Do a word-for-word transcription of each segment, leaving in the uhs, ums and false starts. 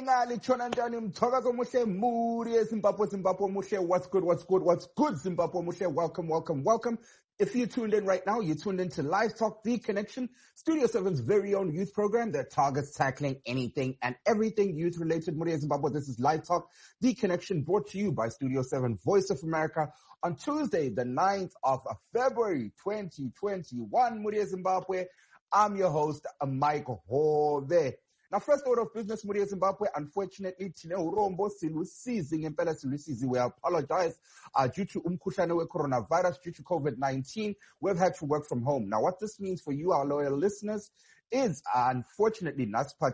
Ningali Chonandani Mtogazo Mushe Muri Zimbabwe Zimbabwe Mushe. What's good? What's good? What's good? Zimbabwe Mushe. Welcome, welcome, welcome. If you tuned in right now, you tuned in to Live Talk The Connection, Studio seven's very own youth program that targets tackling anything and everything youth related. Muri Zimbabwe, this is Live Talk The Connection, brought to you by Studio seven, Voice of America, on Tuesday, the ninth of February, twenty twenty-one. Muri Zimbabwe, I'm your host, Mike Hove. Now, first order of business, Muri Zimbabwe, unfortunately, Tine Urombo silusizi ngempela silusizi. We apologize uh, due to umkhuhlane we coronavirus, due to COVID nineteen. We've had to work from home. Now, what this means for you, our loyal listeners, is uh, unfortunately,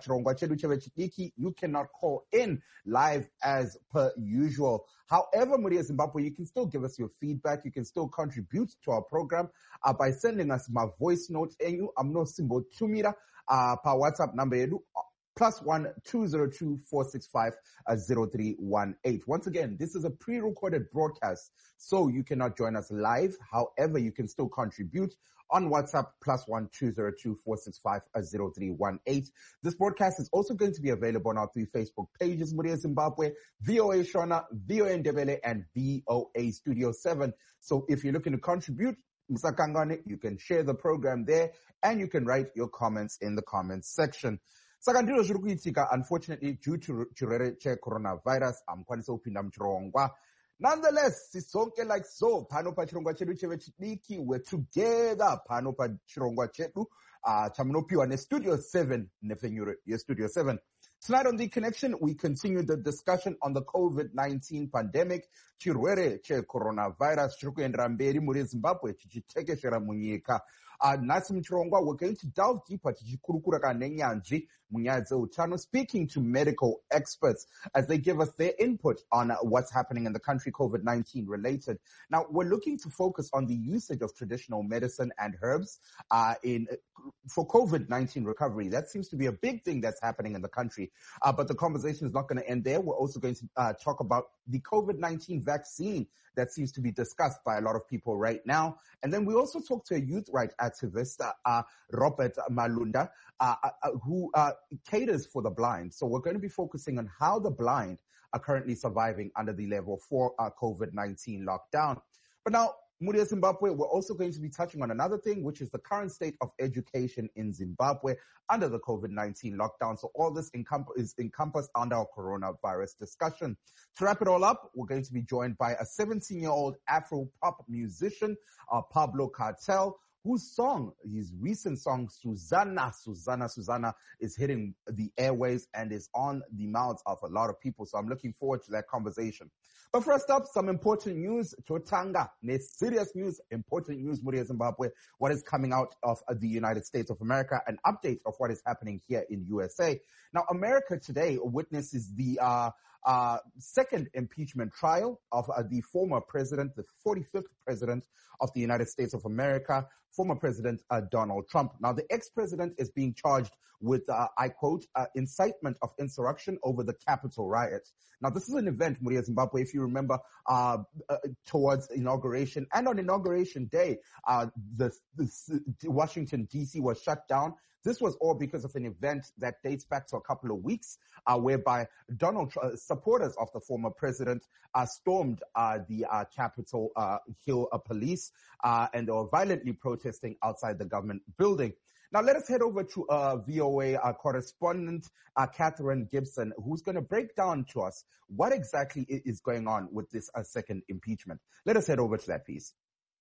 you cannot call in live as per usual. However, Muri Zimbabwe, you can still give us your feedback. You can still contribute to our program uh, by sending us my voice note. I'm no symbol tumira uh, per WhatsApp number yedu plus one two zero two four six five zero three one eight. Once again, this is a pre-recorded broadcast, so you cannot join us live. However, you can still contribute on WhatsApp plus one two zero two four six five zero three one eight. This broadcast is also going to be available on our three Facebook pages, Muri Zimbabwe, V O A Shona, V O A Ndebele, and V O A Studio seven. So if you're looking to contribute, Msakangane, you can share the program there, and you can write your comments in the comments section. Sakandiro zvirikuitika, unfortunately, due to chirwere che coronavirus, amkwanisa kupinda muchirongwa. Nonetheless, sisonke like so, pano pa chirongwa chedu chevechidiki, we're together, pano pa chirongwa chedu, uh, chamunopiwa ne Studio seven, nefenyure, ye Studio seven. Tonight on The Connection, we continue the discussion on the COVID nineteen pandemic, chirwere che coronavirus, chirikuendera mberi muri Zimbabwe, chichitekeshera munyika. Uh, Nasi Mchirongwa, we're going to delve deeper tichikurukura kanenyanji munyaya dzeutano, speaking to medical experts as they give us their input on uh, what's happening in the country COVID nineteen related. Now, we're looking to focus on the usage of traditional medicine and herbs uh, in for COVID nineteen recovery. That seems to be a big thing that's happening in the country. Uh, but the conversation is not going to end there. We're also going to uh, talk about the COVID nineteen vaccine that seems to be discussed by a lot of people right now. And then we also talk to a youth rights activist, uh, Robert Malunda, uh, uh, who uh, caters for the blind. So we're going to be focusing on how the blind are currently surviving under the level four uh, COVID nineteen lockdown. But now, Muri Zimbabwe, we're also going to be touching on another thing, which is the current state of education in Zimbabwe under the COVID nineteen lockdown. So all this encomp- is encompassed under our coronavirus discussion. To wrap it all up, we're going to be joined by a seventeen-year-old Afro-pop musician, uh, Pablo Cartel, whose song, his recent song, Susanna, Susanna, Susanna, is hitting the airways and is on the mouths of a lot of people. So I'm looking forward to that conversation. But first up, some important news. Chotanga, ne serious news, important news, Muri Zimbabwe. What is coming out of uh, the United States of America, an update of what is happening here in U S A. Now, America today witnesses the uh, uh, second impeachment trial of uh, the former president, the forty-fifth president of the United States of America, former President uh, Donald Trump. Now, the ex-president is being charged with, uh, I quote, uh, incitement of insurrection over the Capitol riot. Now, this is an event, Muri Zimbabwe, if you remember, uh, uh, towards inauguration. And on inauguration day, uh, the, the Washington, D C was shut down. This was all because of an event that dates back to a couple of weeks, uh, whereby Donald uh, supporters of the former president uh, stormed uh, the uh, Capitol uh, Hill uh, police, uh, and they were violently protesting outside the government building. Now, let us head over to uh, V O A uh, correspondent uh, Catherine Gibson, who's going to break down to us what exactly is going on with this uh, second impeachment. Let us head over to that piece.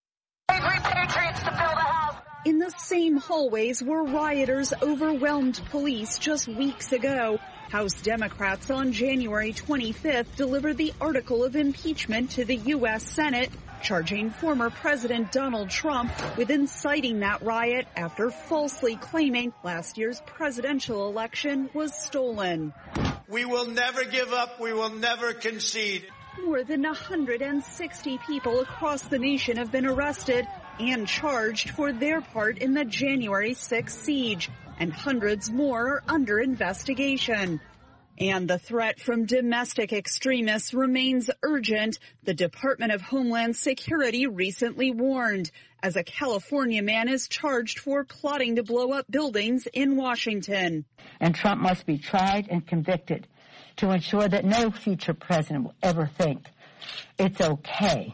In the same hallways where rioters overwhelmed police just weeks ago, House Democrats on January twenty-fifth delivered the article of impeachment to the U S Senate, charging former President Donald Trump with inciting that riot after falsely claiming last year's presidential election was stolen. We will never give up. We will never concede. More than one hundred sixty people across the nation have been arrested and charged for their part in the January sixth siege, and hundreds more are under investigation. And the threat from domestic extremists remains urgent, the Department of Homeland Security recently warned, as a California man is charged for plotting to blow up buildings in Washington. And Trump must be tried and convicted. to ensure that no future president will ever think it's okay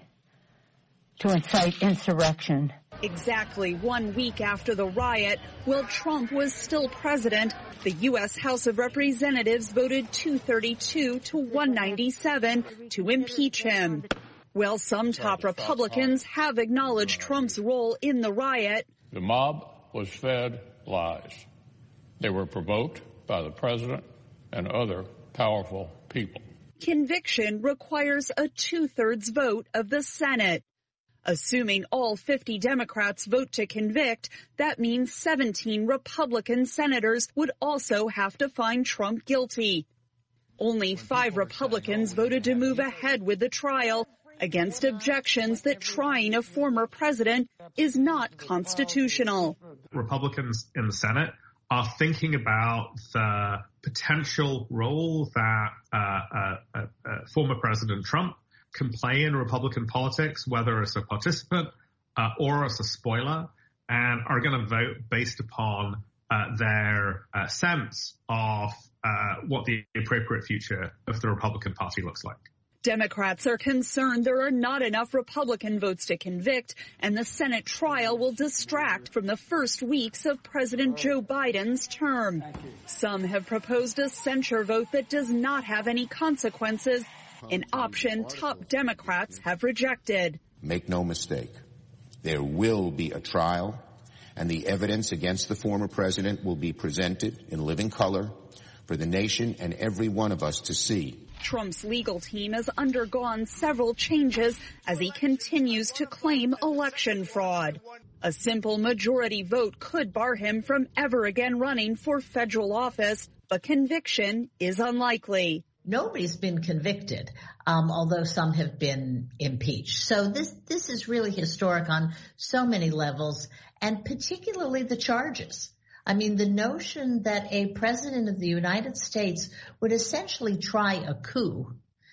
to incite insurrection. Exactly one week after the riot, while Trump was still president, the U S House of Representatives voted two thirty-two to one ninety-seven to impeach him. While some top Republicans have acknowledged Trump's role in the riot, the mob was fed lies. They were provoked by the president and other powerful people. Conviction requires a two-thirds vote of the Senate. Assuming all fifty Democrats vote to convict, that means seventeen Republican senators would also have to find Trump guilty. Only five Republicans voted to move ahead with the trial against objections that trying a former president is not constitutional. Republicans in the Senate are thinking about the potential role that uh, uh, uh, uh, former President Trump can play in Republican politics, whether as a participant uh, or as a spoiler, and are going to vote based upon uh, their uh, sense of uh, what the appropriate future of the Republican Party looks like. Democrats are concerned there are not enough Republican votes to convict, and the Senate trial will distract from the first weeks of President Joe Biden's term. Some have proposed a censure vote that does not have any consequences, an option top Democrats have rejected. Make no mistake, there will be a trial, and the evidence against the former president will be presented in living color for the nation and every one of us to see. Trump's legal team has undergone several changes as he continues to claim election fraud. A simple majority vote could bar him from ever again running for federal office, but conviction is unlikely. Nobody's been convicted, um, although some have been impeached. So this this is really historic on so many levels, and particularly the charges. I mean, the notion that a president of the United States would essentially try a coup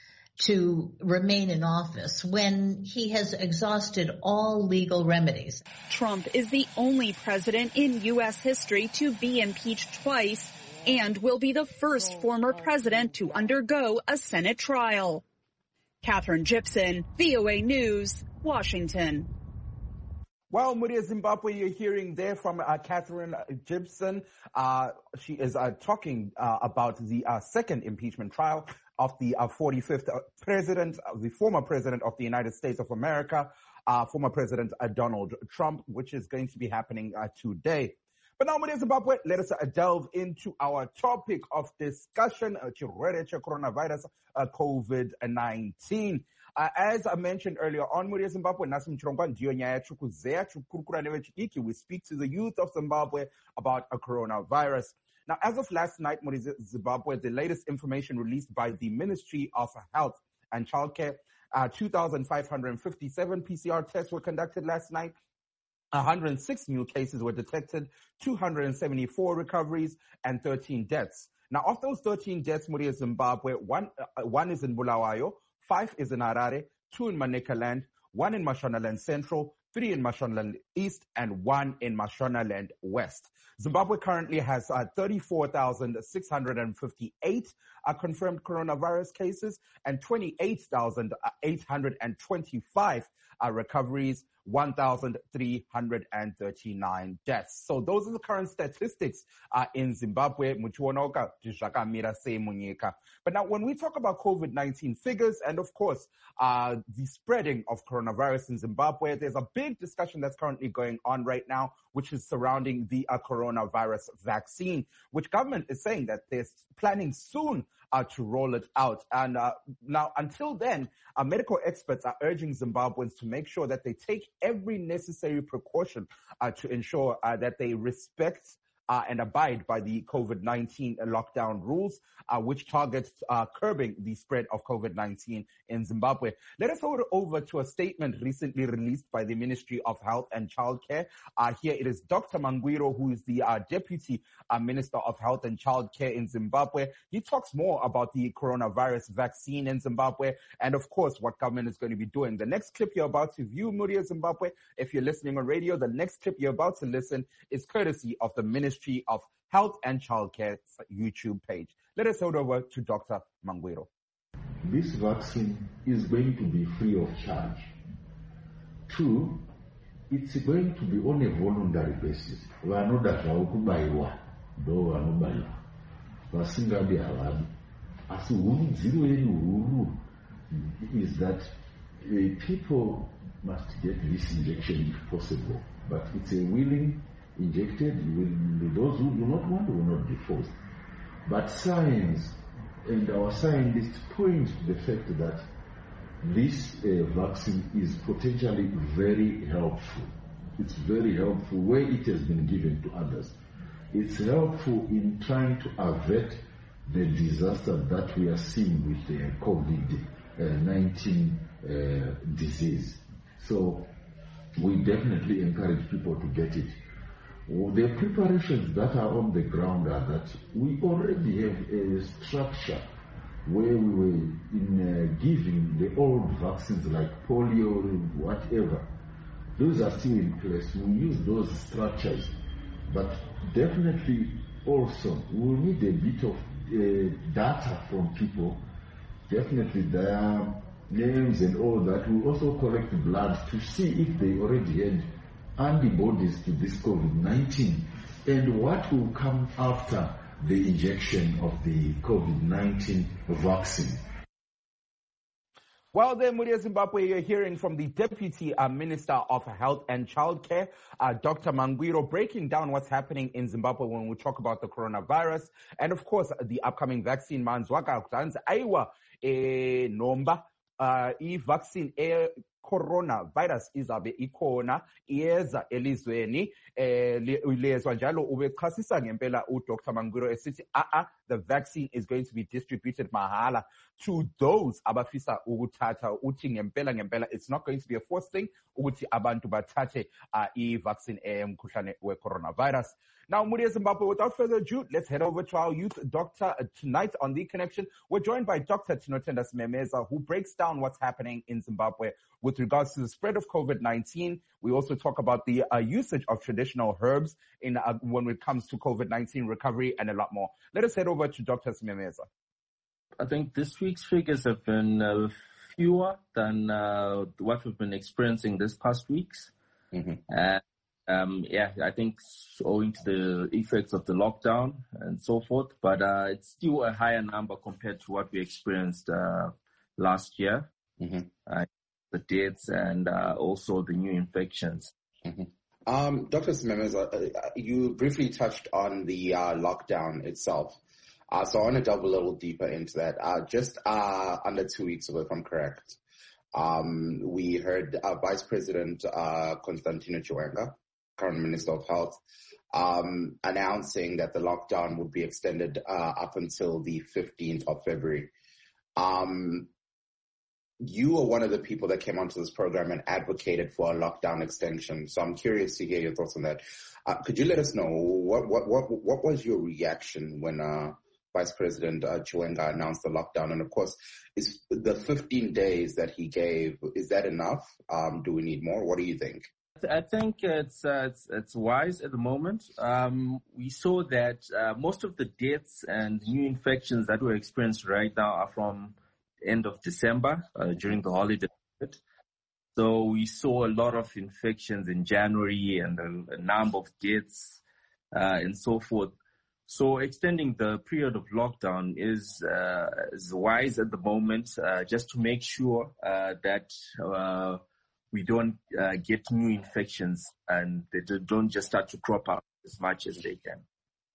to remain in office when he has exhausted all legal remedies. Trump is the only president in U S history to be impeached twice and will be the first former president to undergo a Senate trial. Catherine Gibson, V O A News, Washington. Well, Muria Zimbabwe, you're hearing there from uh, Catherine Gibson. Uh, she is uh, talking uh, about the uh, second impeachment trial of the uh, forty-fifth president, uh, the former president of the United States of America, uh, former President uh, Donald Trump, which is going to be happening uh, today. But now, Muria Zimbabwe, let us uh, delve into our topic of discussion, uh, coronavirus, uh, COVID nineteen. Uh, as I mentioned earlier on, Muria Zimbabwe, Nasim Chirongwa, ndiyo nyaya chukuzea, chukurukura nevechidiki. We speak to the youth of Zimbabwe about a coronavirus. Now, as of last night, Muria Zimbabwe, the latest information released by the Ministry of Health and Childcare, uh, two thousand five hundred fifty-seven P C R tests were conducted last night. one hundred six new cases were detected, two hundred seventy-four recoveries, and thirteen deaths. Now, of those thirteen deaths, Muria Zimbabwe, one, uh, one is in Bulawayo, five is in Harare, two in Manicaland, one in Mashonaland Central, three in Mashonaland East, and one in Mashonaland West. Zimbabwe currently has uh, thirty-four thousand six hundred fifty-eight uh, confirmed coronavirus cases and twenty-eight thousand eight hundred twenty-five uh, recoveries, one thousand three hundred thirty-nine deaths. So those are the current statistics uh, in Zimbabwe. But now when we talk about COVID nineteen figures and, of course, uh, the spreading of coronavirus in Zimbabwe, there's a big discussion that's currently going on right now, which is surrounding the uh, coronavirus vaccine, which government is saying that they're planning soon uh, to roll it out. And uh, now, until then, uh, medical experts are urging Zimbabweans to make sure that they take every necessary precaution uh, to ensure uh, that they respect Uh, and abide by the COVID nineteen lockdown rules, uh, which targets uh, curbing the spread of COVID nineteen in Zimbabwe. Let us go over to a statement recently released by the Ministry of Health and Childcare. Uh, here it is Doctor Mangwiro, who is the uh, Deputy uh, Minister of Health and Childcare in Zimbabwe. He talks more about the coronavirus vaccine in Zimbabwe and, of course, what government is going to be doing. The next clip you're about to view, Muria Zimbabwe, if you're listening on radio, the next clip you're about to listen is courtesy of the Ministry Ministry of Health and Childcare's YouTube page. Let us head over to Doctor Mangwiro. This vaccine is going to be free of charge. Two, it's going to be on a voluntary basis. Vanoda zvavo kubaiwa ndo vanobaiwa, vasingadi havadi. Asi huridziro yedu huru is that uh, people must get this injection if possible, but it's a willing injected. Those who do not want will not be forced. But science and our scientists point to the fact that this uh, vaccine is potentially very helpful. It's very helpful where it has been given to others. It's helpful in trying to avert the disaster that we are seeing with the COVID nineteen uh, disease. So we definitely encourage people to get it. The preparations that are on the ground are that we already have a structure where we were in uh, giving the old vaccines like polio, whatever. Those are still in place. We use those structures, but definitely also we'll need a bit of uh, data from people. Definitely their names and all that. We'll also collect blood to see if they already had antibodies to this COVID nineteen and what will come after the injection of the COVID nineteen vaccine. Well, there, Muria Zimbabwe, you're hearing from the Deputy uh, Minister of Health and Childcare, uh, Doctor Mangwiro, breaking down what's happening in Zimbabwe when we talk about the coronavirus and, of course, the upcoming vaccine. Manzwaka aiwa e nomba e vaccine e coronavirus izabe ikhona iyeza elizweni eh lezwa njalo ubechasisa ngempela uDr Mangwiro esithi a a the vaccine is going to be distributed mahala to those abafisa ukuthatha uthi ngempela ngempela it's not going to be a forced thing ukuthi abantu bathathe uh, i-vaccine emkhuhlane we-coronavirus. Now, Muria Zimbabwe, without further ado, let's head over to our youth doctor tonight on The Connection. We're joined by Doctor Tinotenda Simemeza, who breaks down what's happening in Zimbabwe with regards to the spread of COVID nineteen. We also talk about the uh, usage of traditional herbs in uh, when it comes to COVID nineteen recovery and a lot more. Let us head over to Doctor Simemeza. I think this week's figures have been uh, fewer than uh, what we've been experiencing this past weeks. Mm-hmm. Uh, Um, yeah, I think owing to the effects of the lockdown and so forth, but uh, it's still a higher number compared to what we experienced uh, last year. Mm-hmm. Uh, the deaths and uh, also the new infections. Mm-hmm. Um, Doctor Simemeza, uh, you briefly touched on the uh, lockdown itself. Uh, so I want to delve a little deeper into that. Uh, just uh, under two weeks ago, if I'm correct, um, we heard uh, Vice President uh, Constantino Chiwenga, current Minister of Health, um, announcing that the lockdown would be extended uh, up until the fifteenth of February. Um, you were one of the people that came onto this program and advocated for a lockdown extension. So I'm curious to hear your thoughts on that. Uh, could you let us know what what what what was your reaction when uh, Vice President uh, Chiwenga announced the lockdown? And of course, is the fifteen days that he gave, is that enough? Um, do we need more? What do you think? I think it's, uh, it's it's wise at the moment. Um, we saw that uh, most of the deaths and new infections that we're experiencing right now are from the end of December uh, during the holiday period. So we saw a lot of infections in January and a, a number of deaths uh, and so forth. So extending the period of lockdown is uh, is wise at the moment, uh, just to make sure uh, that uh, we don't uh, get new infections and they don't just start to crop up as much as they can.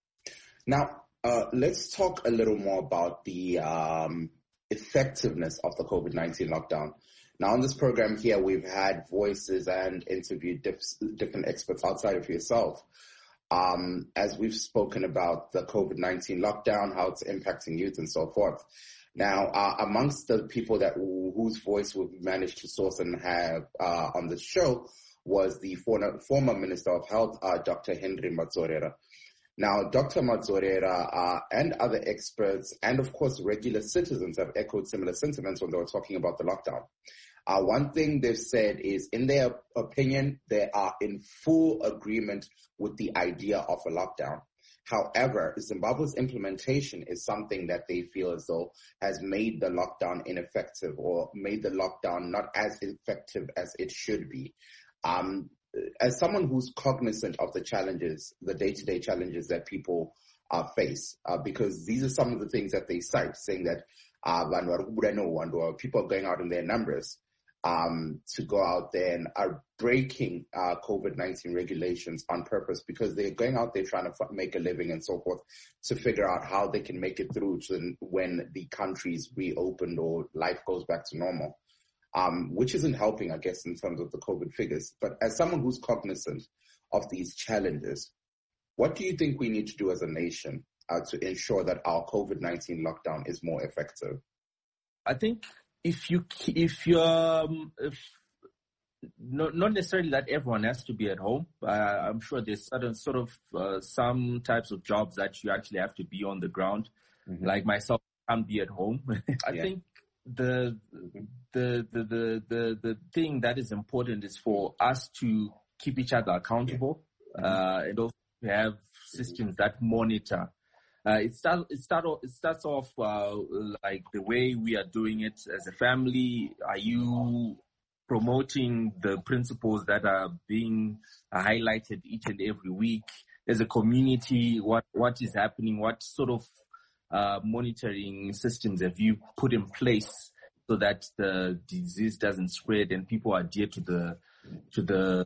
Now, uh, let's talk a little more about the um, effectiveness of the COVID nineteen lockdown. Now, on this program here, we've had voices and interviewed diff- different experts outside of yourself. Um, as we've spoken about the COVID nineteen lockdown, how it's impacting youth and so forth. Now, uh, amongst the people that whose voice we've managed to source and have uh, on the show was the former, former Minister of Health, uh, Doctor Henry Madzorera. Now, Doctor Madzorera uh, and other experts and, of course, regular citizens have echoed similar sentiments when they were talking about the lockdown. Uh, one thing they've said is, in their opinion, they are in full agreement with the idea of a lockdown. However, Zimbabwe's implementation is something that they feel as though has made the lockdown ineffective or made the lockdown not as effective as it should be. Um, as someone who's cognizant of the challenges, the day-to-day challenges that people uh, face, uh, because these are some of the things that they cite, saying that uh, people are going out in their numbers um, to go out there and are breaking uh, COVID nineteen regulations on purpose because they're going out there trying to f- make a living and so forth to figure out how they can make it through to when the country's reopened or life goes back to normal. Um, which isn't helping, I guess, in terms of the COVID figures. But as someone who's cognizant of these challenges, what do you think we need to do as a nation uh, to ensure that our COVID nineteen lockdown is more effective? I think if you, if you're, um, if not, not necessarily that everyone has to be at home. Uh, I'm sure there's certain sort of uh, some types of jobs that you actually have to be on the ground. Mm-hmm. Like myself, I can't be at home. I yeah. think The, the the the the the thing that is important is for us to keep each other accountable, uh, and also have systems that monitor. Uh, it start it start it starts off uh, like the way we are doing it as a family. Are you promoting the principles that are being highlighted each and every week? As a community, what what is happening? What sort of Uh, monitoring systems have you put in place so that the disease doesn't spread and people adhere to the to the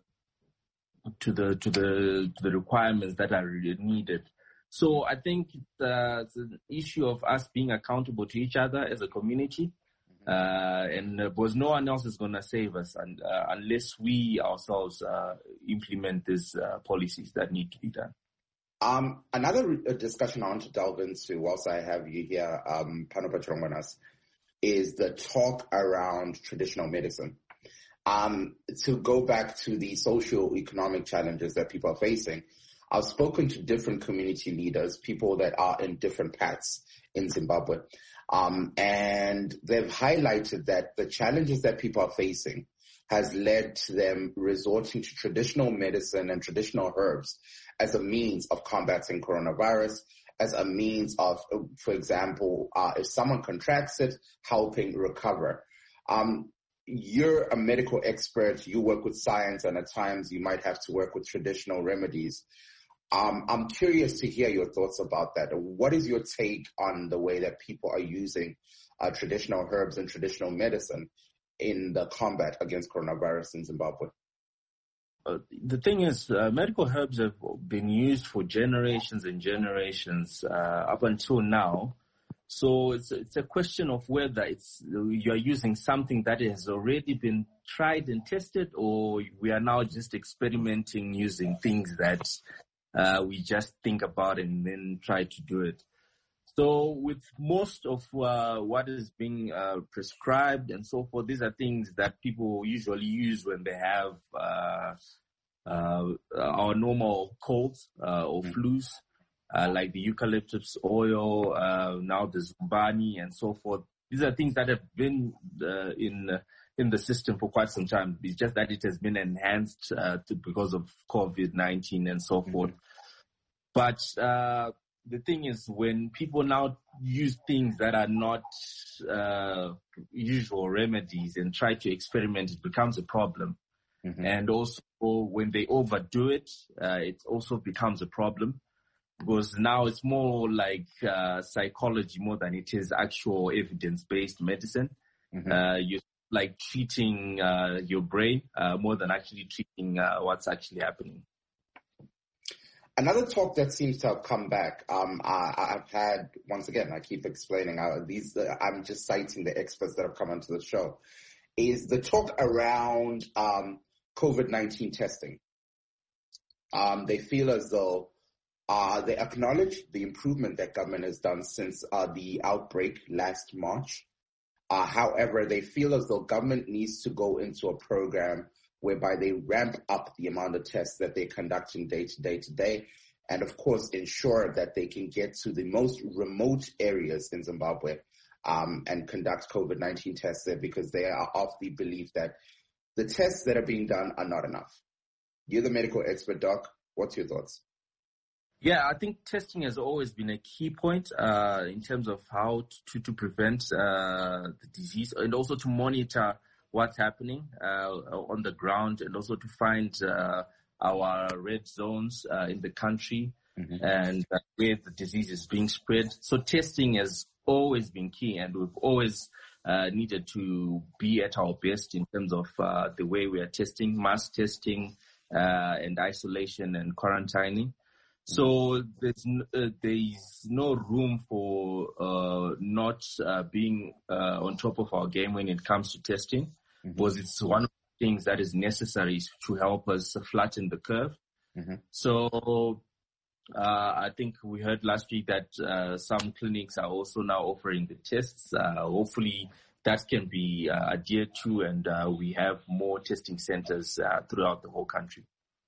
to the to the to the requirements that are needed? So I think uh, it's an issue of us being accountable to each other as a community, uh, and uh, because no one else is going to save us, and uh, unless we ourselves uh, implement these uh, policies that need to be done. Um, another re- discussion I want to delve into whilst I have you here, um, Panopa Chirongwanas, is the talk around traditional medicine. Um, to go back to the socio-economic challenges that people are facing, I've spoken to different community leaders, people that are in different paths in Zimbabwe, um, and they've highlighted that the challenges that people are facing has led to them resorting to traditional medicine and traditional herbs as a means of combating coronavirus, as a means of, for example, uh, if someone contracts it, helping recover. Um, you're a medical expert, you work with science, and at times you might have to work with traditional remedies. Um, I'm curious to hear your thoughts about that. What is your take on the way that people are using uh, traditional herbs and traditional medicine in the combat against coronavirus in Zimbabwe? Uh, the thing is, uh, medical herbs have been used for generations and generations uh, up until now. So it's it's a question of whether it's you're using something that has already been tried and tested, or we are now just experimenting using things that uh, we just think about and then try to do it. So with most of uh, what is being uh, prescribed and so forth, these are things that people usually use when they have uh, uh, our normal colds uh, or flus, uh, like the eucalyptus oil, uh, now the zumbani and so forth. These are things that have been uh, in in the system for quite some time. It's just that it has been enhanced uh, to, because of COVID nineteen and so forth. Mm-hmm. But uh, the thing is, when people now use things that are not uh, usual remedies and try to experiment, it becomes a problem. Mm-hmm. And also, when they overdo it, uh, it also becomes a problem, because now it's more like uh, psychology more than it is actual evidence-based medicine. Mm-hmm. Uh, you're like treating uh, your brain uh, more than actually treating uh, what's actually happening. Another talk that seems to have come back, um, I, I've had, once again, I keep explaining, uh, these, uh, I'm just citing the experts that have come onto the show, is the talk around um, COVID nineteen testing. Um, they feel as though uh, they acknowledge the improvement that government has done since uh, the outbreak last March. Uh, however, they feel as though government needs to go into a program whereby they ramp up the amount of tests that they're conducting day to day to day, and of course ensure that they can get to the most remote areas in Zimbabwe um, and conduct COVID nineteen tests there, because they are of the belief that the tests that are being done are not enough. You're the medical expert, Doc. What's your thoughts? Yeah, I think testing has always been a key point uh, in terms of how to, to prevent uh, the disease and also to monitor what's happening uh, on the ground and also to find uh, our red zones uh, in the country mm-hmm. and uh, where the disease is being spread. So testing has always been key, and we've always uh, needed to be at our best in terms of uh, the way we are testing, mass testing uh, and isolation and quarantining. So there's no, uh, there's no room for uh, not uh, being uh, on top of our game when it comes to testing, mm-hmm. because it's one of the things that is necessary to help us flatten the curve. Mm-hmm. So uh, I think we heard last week that uh, some clinics are also now offering the tests. Uh, hopefully that can be uh, adhered to, and uh, we have more testing centers uh, throughout the whole country.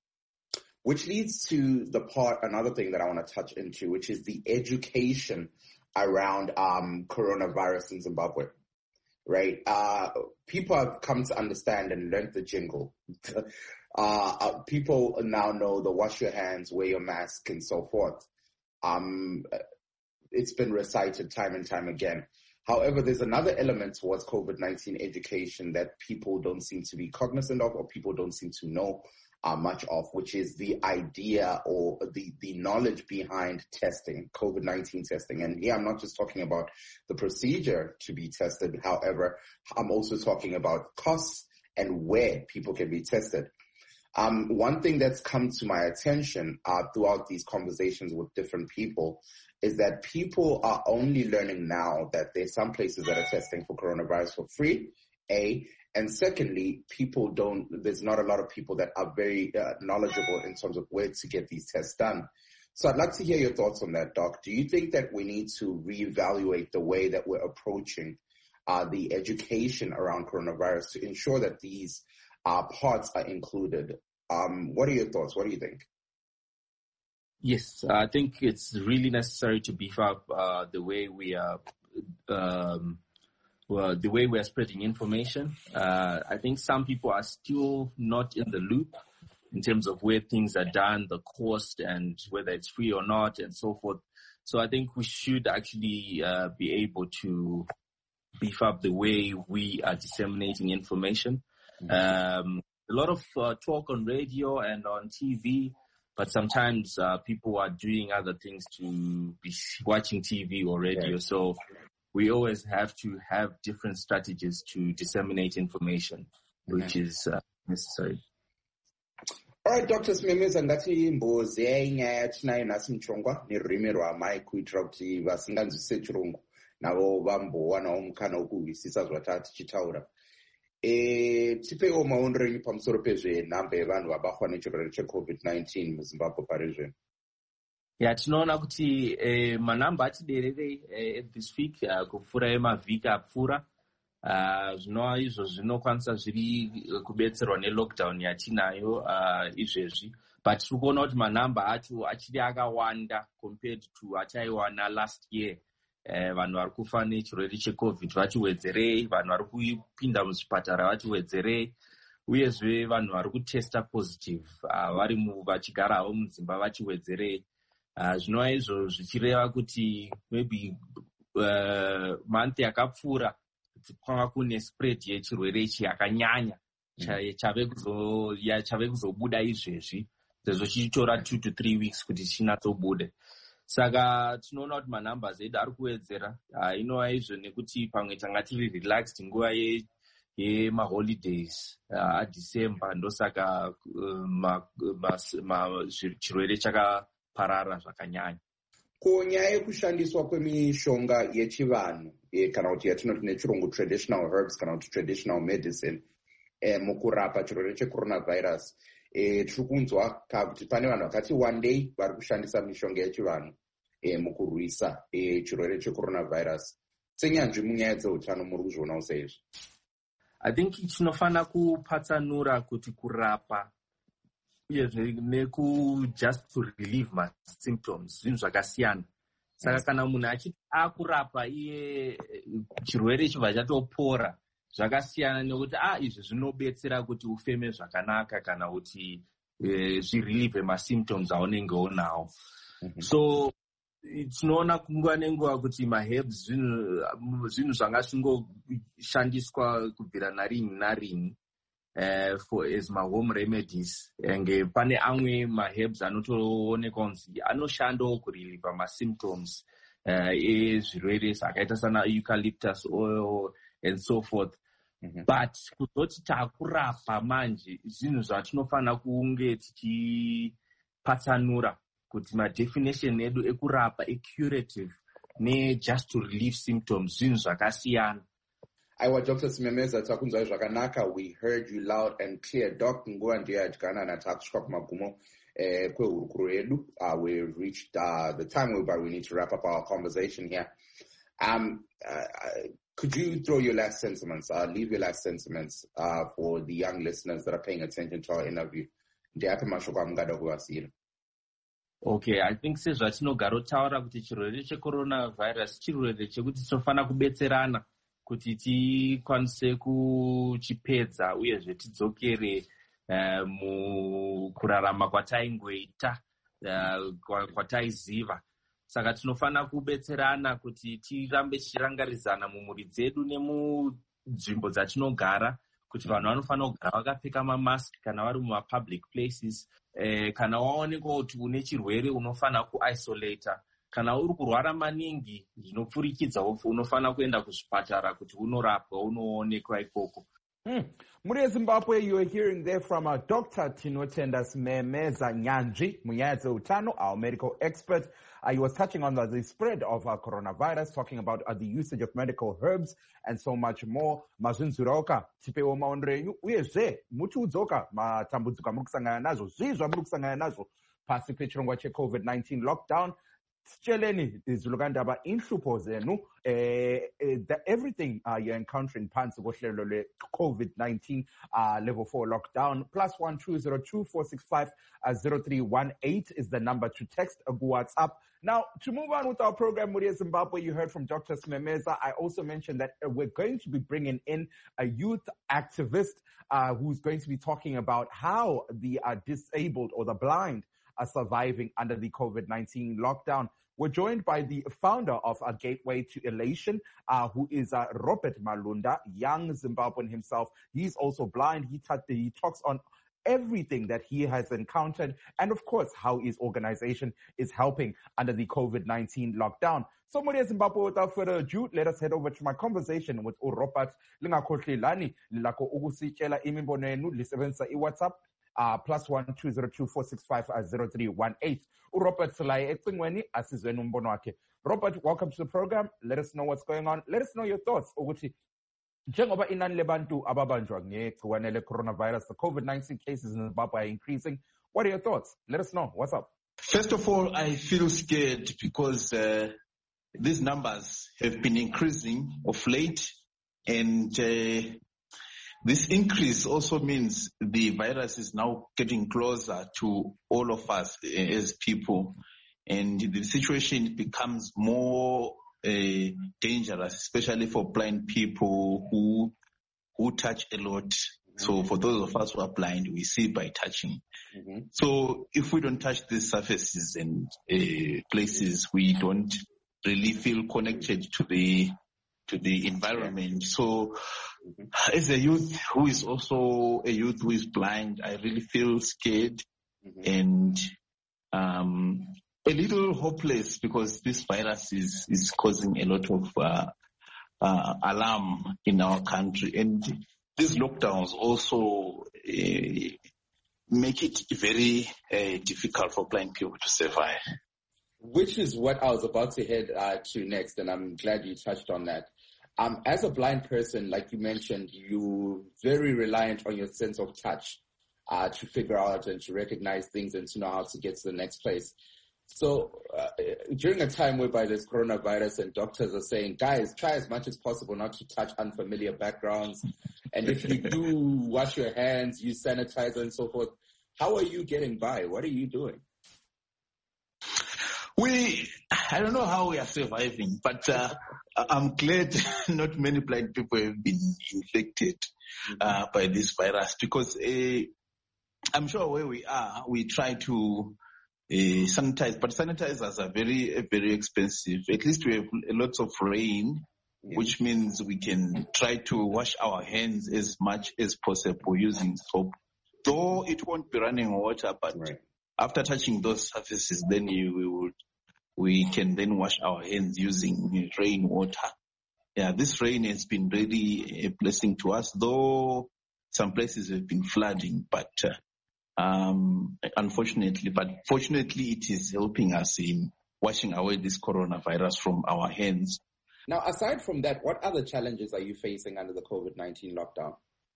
Which leads to the part, another thing that I want to touch into, which is the education around um, coronavirus in Zimbabwe, right? Uh, people have come to understand and learned the jingle. uh, uh, people now know the wash your hands, wear your mask, and so forth. Um, it's been recited time and time again. However, there's another element towards COVID nineteen education that people don't seem to be cognizant of, or people don't seem to know Uh, much of, which is the idea or the, the knowledge behind testing, COVID nineteen testing. And here I'm not just talking about the procedure to be tested. However, I'm also talking about costs and where people can be tested. Um, one thing that's come to my attention uh, throughout these conversations with different people is that people are only learning now that there's some places that are testing for coronavirus for free, A, and secondly, people don't, there's not a lot of people that are very uh, knowledgeable in terms of where to get these tests done. So I'd like to hear your thoughts on that, Doc. Do you think that we need to reevaluate the way that we're approaching uh, the education around coronavirus to ensure that these uh, parts are included? Um, what are your thoughts? What do you think? Yes, I think it's really necessary to beef up uh, the way we are um, Well, the way we are spreading information. Uh, I think some people are still not in the loop in terms of where things are done, the cost, and whether it's free or not, and so forth. So I think we should actually uh, be able to beef up the way we are disseminating information. Mm-hmm. Um, a lot of uh, talk on radio and on T V, but sometimes uh, people are doing other things to be watching T V or radio. Yeah. So we always have to have different strategies to disseminate information, which mm-hmm. is uh, necessary. All right, Doctor Simemeza, ngati mbozi yainyaya yatinayo nhasi muchirongwa nerurimi rwamai kuitira kuti vasinganzwisise chirungu navo vambowanawo mukana wokuhwisisa zvatava tichitaura. E, tipeiwo maonero enyu pamusoro pezvenhamba yevanhu vabatwa nechirwere checovid nineteen muzimbabwe pari zvino. Ya, tinoona kuti eh, manhamba ati dererei eh, this week uh, kupfuura emavhiki apfuura uh, zvinova izvo zvinokwanisa zviri kubetserwa nelockdown yatinayo uh, izvezvi, but tiri kuona kuti manhamba acho achiri akawanda compared to ataiwana last year. Eh, vanhu vari kufa nechirwere checovid vachiwedzerei, vanhu vari kupinda muzvipatara vachiwedzerei, uyezve vanhu vari kutesta positive uh, vari vachigarawo mudzimba vachiwedzerei. Uh, zvinova izvo zvichireva kuti maybe uh, month yakapfuura kwanga kune spread yechirwere ichi yakanyanya chave kuzobuda izvezvi, sezvo chichitora two to three weeks kuti chinatsobude. Saka tinoona kuti manumbers edu ari kuwedzera. Uh, inova izvo nekuti pamwe tanga tiri relaxed nguva yemaholidays uh, aDecember, ndosaka uh, chirwere chaka parara zvakanyanya. Ko nyaya yekushandiswa kwemishonga yechivanhu e, kana kuti yatinoti nechirungu traditional herbs kana kuti traditional medicine e, mukurapa chirwere checoronavirus, e, tiri kunzwa kuti pane vanhu vakati one day vari kushandisa mishonga yechivanhu e, mukurwisa e, chirwere checoronavirus. Senyanzvi munyaya dzeutano muri kuzvionawo seizvi? I think tinofanira kupatsanura kuti kurapa uyezve neku just to relieve my symptoms zvinhu zvakasiyana. Saka kana munhu achiti akurapa iye chirwere chibva chatopora, zvakasiyana nekuti ah izvi zvinobetsera kuti ufeme zvakanaka kana kuti eh, zvirelieve masymptoms aunenge unawo. Mm-hmm. So tinoona kunguva nenguva kuti maherbs zvinhu zvanga zvingoshandiswa kubvira narini narini uh, for as mahome remedies. Enge pane amwe maherbs anotoonekwa kunzi anoshandawo kureliva masymptoms uh, ezvirwere zvakaita sana eucalyptus oil and so forth. Mm-hmm. But kuzoti takurapa manje zvinhu zvatinofanira kunge tichipatsanura kuti ma-definition edu ekurapa e-curative ne-just to relieve symptoms zvinhu zvakasiyana. Aiwa, Doctor Simemeza, takunzwa zvakanaka. We heard you loud and clear. Doc, nguva ndiyo yadyana natakusvika kumagumo eh, kwehurukuro yedu. Uh, we've reached uh, the time whereby we need to wrap up our conversation here. Um, uh, could you throw your last sentiments, uh, leave your last sentiments uh, for the young listeners that are paying attention to our interview? Okay, I think sezvatinogara taura kuti chirwere checoronavirus chirwere chekuti tinofanira kubetserana kuti tikwanise kuchipedza uyezve tidzokere uh, mukurarama kwataingoita uh, kwataiziva. Saka tinofanira kubetserana kuti tirambe tichirangarizana mumhuri dzedu nemunzvimbo dzatinogara kuti vanhu vanofanira kugara vakapfeka mamask kana vari mumapublic places. Eh, kana waonekwa kuti une chirwere unofanira kuisolata. Kana uri kurwara maningi zvinopfurikidza unofanira kuenda kuzvipatara kuti unorapwa unoonekwa ikoko. Hmm. Muri Zimbabwe, you are hearing there from uh, Doctor Tinotenda Simemeza Nyanji, munyaya dzeutano, our medical expert. Uh, he was touching on the, the spread of uh, coronavirus, talking about uh, the usage of medical herbs and so much more. Mazunzuroka, tipewo maonrenyu, uyezve, muti udzoka, matambudziko amuri kusangana nazvo, zvizvo amuri kusangana nazvo, pasi pechirongwa che-COVID nineteen lockdown. Tcheleni izulukandaba inhlupho zenu eh, eh everything uh, you're encountering phansi kohlelo le COVID nineteen uh, level four lockdown. Plus one two zero two four six five zero three one eight is the number to text or go WhatsApp. Now, to move on with our program, Muria Zimbabwe, you heard from Doctor Simemeza. I also mentioned that uh, we're going to be bringing in a youth activist uh, who's going to be talking about how the uh, disabled or the blind are surviving under the COVID nineteen lockdown. We're joined by the founder of a Gateway to Elation, uh, who is uh, Robert Malunda, young Zimbabwean himself. He's also blind. He, t- he talks on everything that he has encountered and, of course, how his organization is helping under the COVID nineteen lockdown. So, Muria Zimbabwe, without further ado, let us head over to my conversation with Robert Lingakhohlelani. Lilako ukusitshela imimbono yenu lisebenzisa iWhatsApp. Uh, plus one two zero two four six five zero three one eight. Robert Salaye ecingweni asizweni umbono wakhe. Robert, welcome to the program. Let us know what's going on. Let us know your thoughts ukuthi njengoba inani lebantu ababanjwa ngegciwane le coronavirus, the COVID nineteen cases in Zimbabwe are increasing. What are your thoughts? Let us know. What's up? First of all, I feel scared because uh, these numbers have been increasing of late, and uh, this increase also means the virus is now getting closer to all of us as people, and the situation becomes more uh, dangerous, especially for blind people who who touch a lot. Mm-hmm. So for those of us who are blind, we see by touching. Mm-hmm. So if we don't touch these surfaces and uh, places, we don't really feel connected to the to the environment. So as a youth who is also a youth who is blind, I really feel scared mm-hmm. and um, a little hopeless because this virus is, is causing a lot of uh, uh, alarm in our country. And these lockdowns also uh, make it very uh, difficult for blind people to survive. Which is what I was about to head uh, to next, and I'm glad you touched on that. Um, as a blind person, like you mentioned, you're very reliant on your sense of touch uh, to figure out and to recognize things and to know how to get to the next place. So uh, during a time whereby there's coronavirus and doctors are saying, guys, try as much as possible not to touch unfamiliar backgrounds. And if you do, wash your hands, use sanitizer and so forth. How are you getting by? What are you doing? We, I don't know how we are surviving, but uh, I'm glad not many blind people have been infected uh, by this virus because uh, I'm sure where we are, we try to uh, sanitize, but sanitizers are very, very expensive. At least we have a lot of rain, yeah. which means we can try to wash our hands as much as possible using soap. Though it won't be running water, but right. after touching those surfaces, then you, we would, we can then wash our hands using rainwater. Yeah, this rain has been really a blessing to us, though some places have been flooding, but uh, um, unfortunately, but fortunately it is helping us in washing away this coronavirus from our hands. Now, aside from that, what other challenges are you facing under the COVID nineteen lockdown?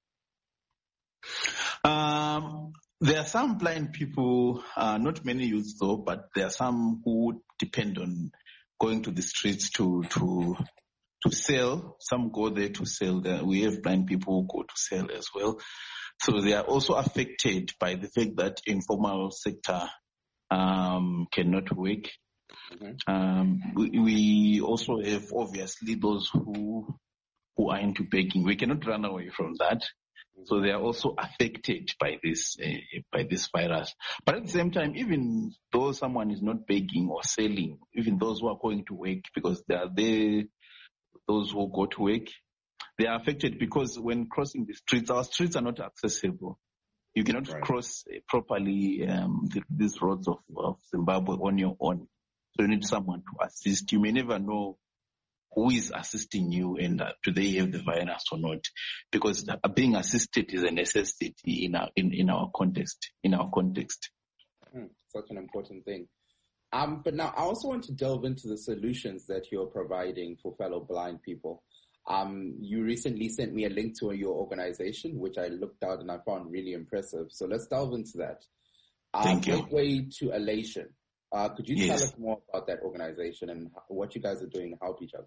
Um, there are some blind people, uh, not many youths though, but there are some who depend on going to the streets to, to, to sell. Some go there to sell. We have blind people who go to sell as well. So they are also affected by the fact that informal sector, um, cannot work. Mm-hmm. Um, we, we also have obviously those who, who are into begging. We cannot run away from that. So they are also affected by this uh, by this virus. But at the same time, even though someone is not begging or selling, even those who are going to work, because they are there, those who go to work, they are affected because when crossing the streets, our streets are not accessible. You cannot right. cross uh, properly um, the, these roads of, of Zimbabwe on your own. So you need someone to assist. You may never know who is assisting you and uh, do they have the virus or not? Because uh, being assisted is a necessity in our in, in our context. In our context, hmm, such an important thing. Um, but now I also want to delve into the solutions that you're providing for fellow blind people. Um, you recently sent me a link to your organization, which I looked out and I found really impressive. So let's delve into that. Um, Thank you. Gateway to Elation. Uh, could you yes. tell us more about that organization and what you guys are doing to help each other?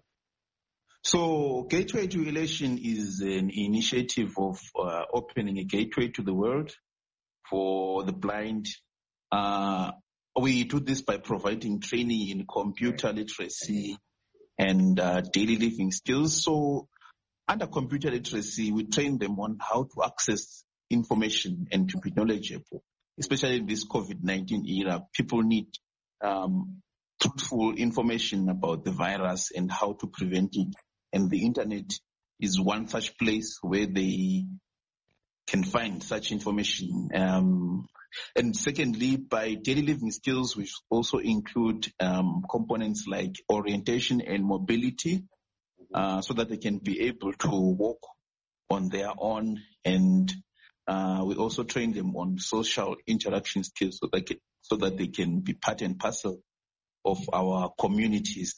So Gateway to Elation is an initiative of uh, opening a gateway to the world for the blind. Uh, we do this by providing training in computer literacy and uh, daily living skills. So under computer literacy, we train them on how to access information and to be knowledgeable, especially in this COVID nineteen era. People need um, truthful information about the virus and how to prevent it. And the internet is one such place where they can find such information. Um, and secondly, by daily living skills, which also include um, components like orientation and mobility, uh, so that they can be able to walk on their own. And uh, we also train them on social interaction skills so that, so that they can be part and parcel of our communities.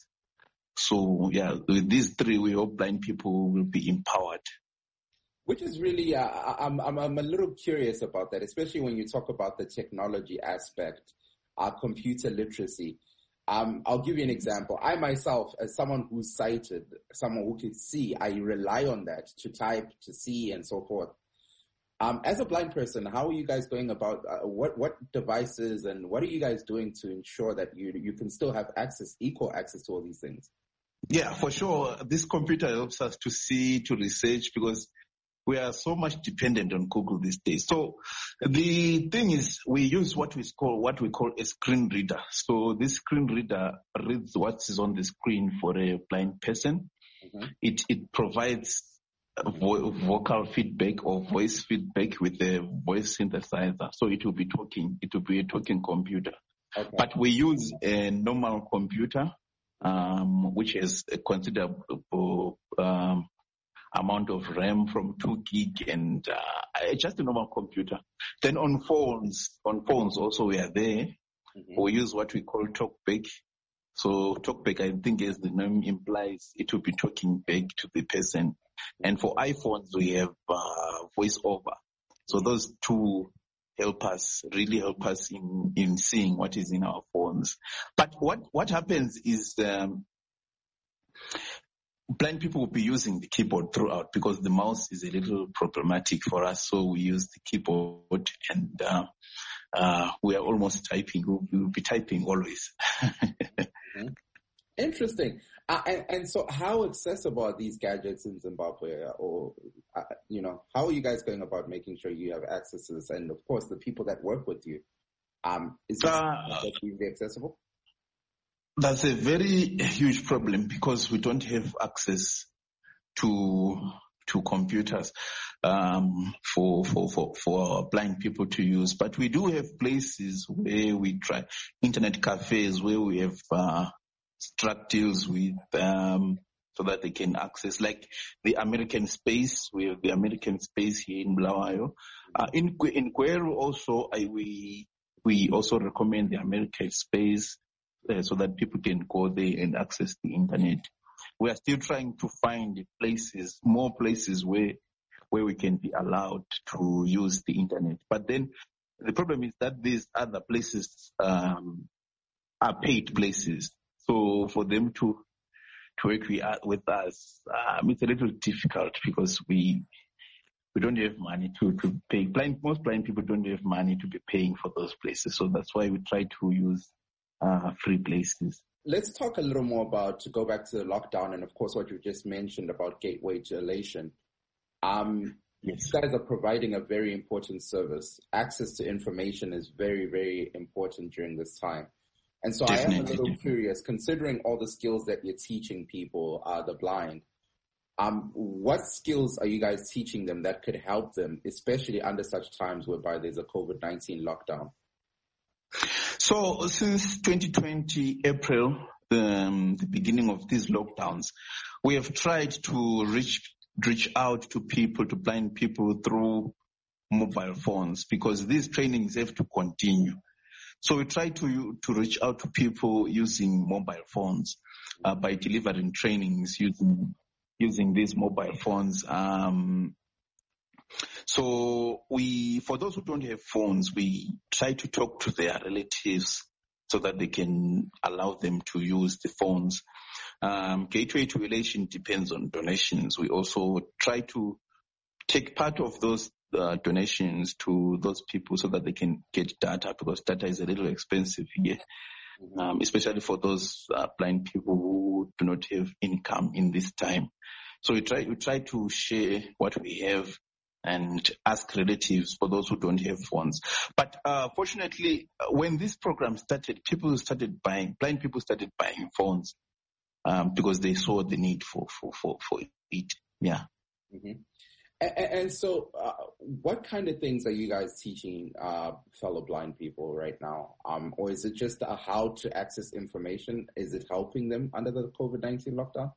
So, yeah, with these three, we hope blind people will be empowered. Which is really, uh, I'm, I'm, I'm a little curious about that, especially when you talk about the technology aspect, uh, computer literacy. Um, I'll give you an example. I myself, as someone who's sighted, someone who can see, I rely on that to type, to see, and so forth. Um, as a blind person, how are you guys going about, uh, what, what devices and what are you guys doing to ensure that you, you can still have access, equal access to all these things? Yeah, for sure. This computer helps us to see, to research, because we are so much dependent on Google these days. So the thing is, we use what we call what we call a screen reader. So this screen reader reads what is on the screen for a blind person. Mm-hmm. It it provides vo- vocal feedback or voice feedback with a voice synthesizer. So it will be talking. It will be a talking computer. Okay. But we use a normal computer, um, which has a considerable um, amount of RAM from two gig and uh, just a normal computer. Then on phones, on phones also we are there. Mm-hmm. We use what we call talkback. So talkback, I think as the name implies, it will be talking back to the person. And for iPhones, we have uh, voice over. So those two help us, really help us in, in seeing what is in our phones. But what, what happens is, um, blind people will be using the keyboard throughout because the mouse is a little problematic for us. So we use the keyboard and uh, uh, we are almost typing. We'll, we'll be typing always. Mm-hmm. Interesting. Uh, and, and so how accessible are these gadgets in Zimbabwe? Or, uh, you know, how are you guys going about making sure you have access to this? And, of course, the people that work with you, Um, is this uh, easily accessible? That's a very huge problem because we don't have access to to computers um, for, for for for blind people to use. But we do have places where we try internet cafes where we have uh, drug deals with um, so that they can access, like the American Space. We have the American Space here in Bulawayo. Uh, in in Gweru also, I, we we also recommend the American Space uh, so that people can go there and access the internet. We are still trying to find places, more places where where we can be allowed to use the internet. But then the problem is that these other places um, are paid places. So for them to to work with us, um, it's a little difficult because we we don't have money to, to pay. Blind, most blind people don't have money to be paying for those places. So that's why we try to use uh, free places. Let's talk a little more about, to go back to the lockdown and, of course, what you just mentioned about Gateway to Elation. Um, yes. You guys are providing a very important service. Access to information is very, very important during this time. And so definitely, I am a little definitely. curious, considering all the skills that you're teaching people, uh, the blind, um, what skills are you guys teaching them that could help them, especially under such times whereby there's a COVID nineteen lockdown? So since twenty twenty, April, um, the beginning of these lockdowns, we have tried to reach reach out to people, to blind people through mobile phones because these trainings have to continue. So we try to to reach out to people using mobile phones uh, by delivering trainings using using these mobile phones. Um, So we, for those who don't have phones, we try to talk to their relatives so that they can allow them to use the phones. Um, Gateway to Elation depends on donations. We also try to take part of those uh, donations to those people so that they can get data because data is a little expensive here, um, especially for those uh, blind people who do not have income in this time. So we try, we try to share what we have and ask relatives for those who don't have phones. But uh, fortunately, when this program started, people started buying, blind people started buying phones um, because they saw the need for, for, for, for it. Yeah. Mm-hmm. And, and so uh, what kind of things are you guys teaching uh, fellow blind people right now? Um, or is it just uh, how to access information? Is it helping them under the COVID nineteen lockdown?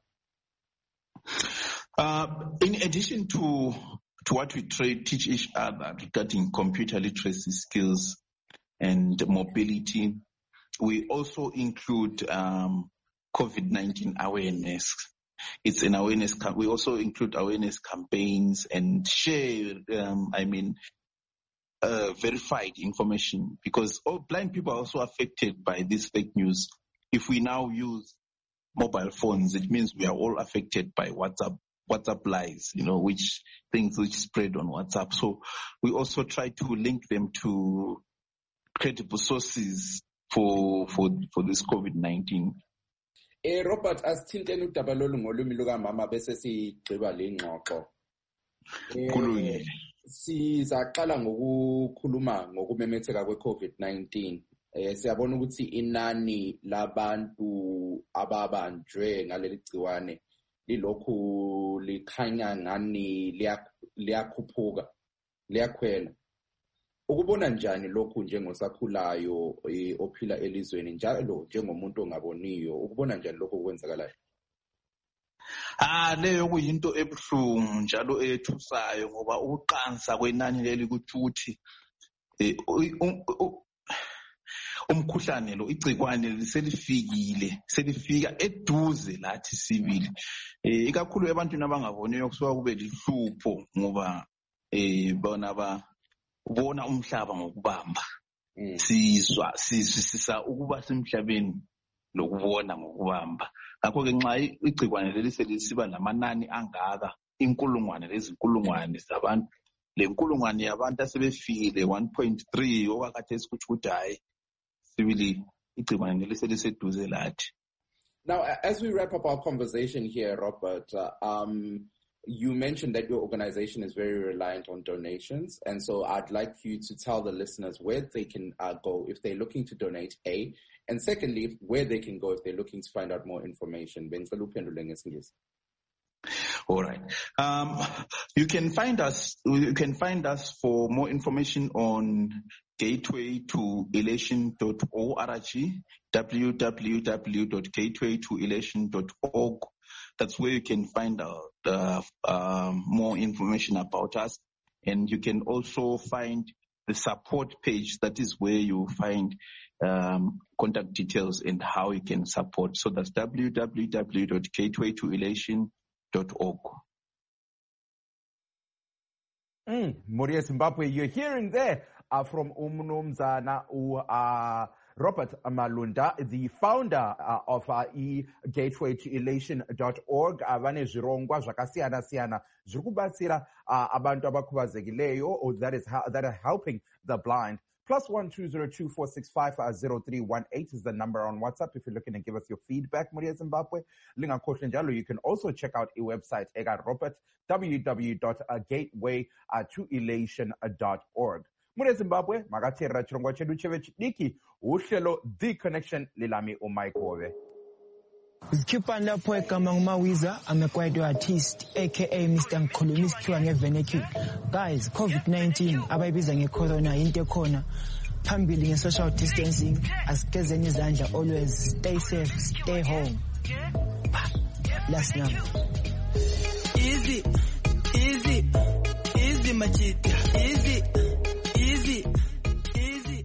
Uh, in addition to to what we try, teach each other regarding computer literacy skills and mobility, we also include um, COVID nineteen awareness. It's an awareness. We also include awareness campaigns and share, um, I mean, uh, verified information because all blind people are also affected by this fake news. If we now use mobile phones, it means we are all affected by WhatsApp. WhatsApp lies, you know, which things which spread on WhatsApp. So we also try to link them to credible sources for for for this COVID nineteen. Eh Robert, asithintene udaba lolu ngolumi lukamama bese sigqiba le ngxoxo. Kulungile. Sizaqala ngokukhuluma ngokumemetheka kwe-COVID nineteen. Eh siyabona ukuthi inani labantu ababanjwe ngaleli gciwane lilokhu likhanya ngani liyakhuphuka liyakhwela. Ukubona njani lokhu njengosakhulayo ophila elizweni njalo njengomuntu ongaboniyo, ukubona njani lokhu kwenzakalayo? Ah, leyo kuyinto ebuhlungu njalo ethusayo ngoba ukuqansa kwenani leli kuthi umkhuhlane lo igcikwane liselifikile selifika eduze lathi sibili eh ikakhulu ebantwini abangaboniyo kusuka kube lihlupho ngoba eh bona ba ubona umhlaba ngokubamba sizwa sizwisisa ukuba semhlabeni lokubona ngokubamba ngakho ke nxa igcikwane leli selisiba namanani angaka inkulungwane lezinkulungwane zabantu lenkulungwane yabantu asebefikile one point three okwakathe esikuthi ukuthi hayi Now, as we wrap up our conversation here, Robert, uh, um, you mentioned that your organization is very reliant on donations. And so I'd like you to tell the listeners where they can uh, go if they're looking to donate, A, and secondly, where they can go if they're looking to find out more information. All right. Um, you can find us, you can find us for more information on gateway to elation dot org, w w w dot gateway to elation dot org. That's where you can find out uh, uh, more information about us. And you can also find the support page. That is where you find um, contact details and how you can support. So that's w w w dot gateway to elation dot org. Mm, Moria Zimbabwe, you're hearing there uh, from Umnumzana uh, Robert Malunda, the founder uh, of uh, e gateway to elation dot org. Vane zvirongwa zvakasiyana siyana zviri kubatsira abantu abakhubazekileyo, or that is that are helping the blind. Plus one two zero two four six five zero three one eight is the number on WhatsApp if you're looking to give us your feedback, Moria Zimbabwe. Linga Koshenjalo, you can also check out a website, Ega Robert, w w w dot gateway to elation dot org. Moria Zimbabwe, makatera chirongwa chedu cheve chidiki, uhlelo The Connection lilami umaikove. Zikhipha lapho egama nguMawiza, I'm a kwaito artist aka Mister Mkhulumi sithiwa ngevenecule. Guys, COVID nineteen abayibiza ngecorona into ekhona. Phambili nge-social distancing, asigezeni izandla always, stay safe, stay home. Last number. Easy, easy, easy machita, easy, easy, easy.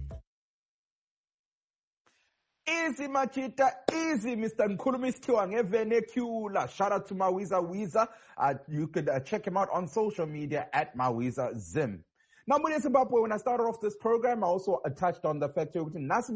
Easy Machita, easy, Mister Nkhulumi sithiwa ngevenecula. Shout out to Mawiza Wiza. Uh, you could uh, check him out on social media at Mawiza Zim. Now, Moria Zimbabwe, when I started off this program, I also uh, touched on the fact that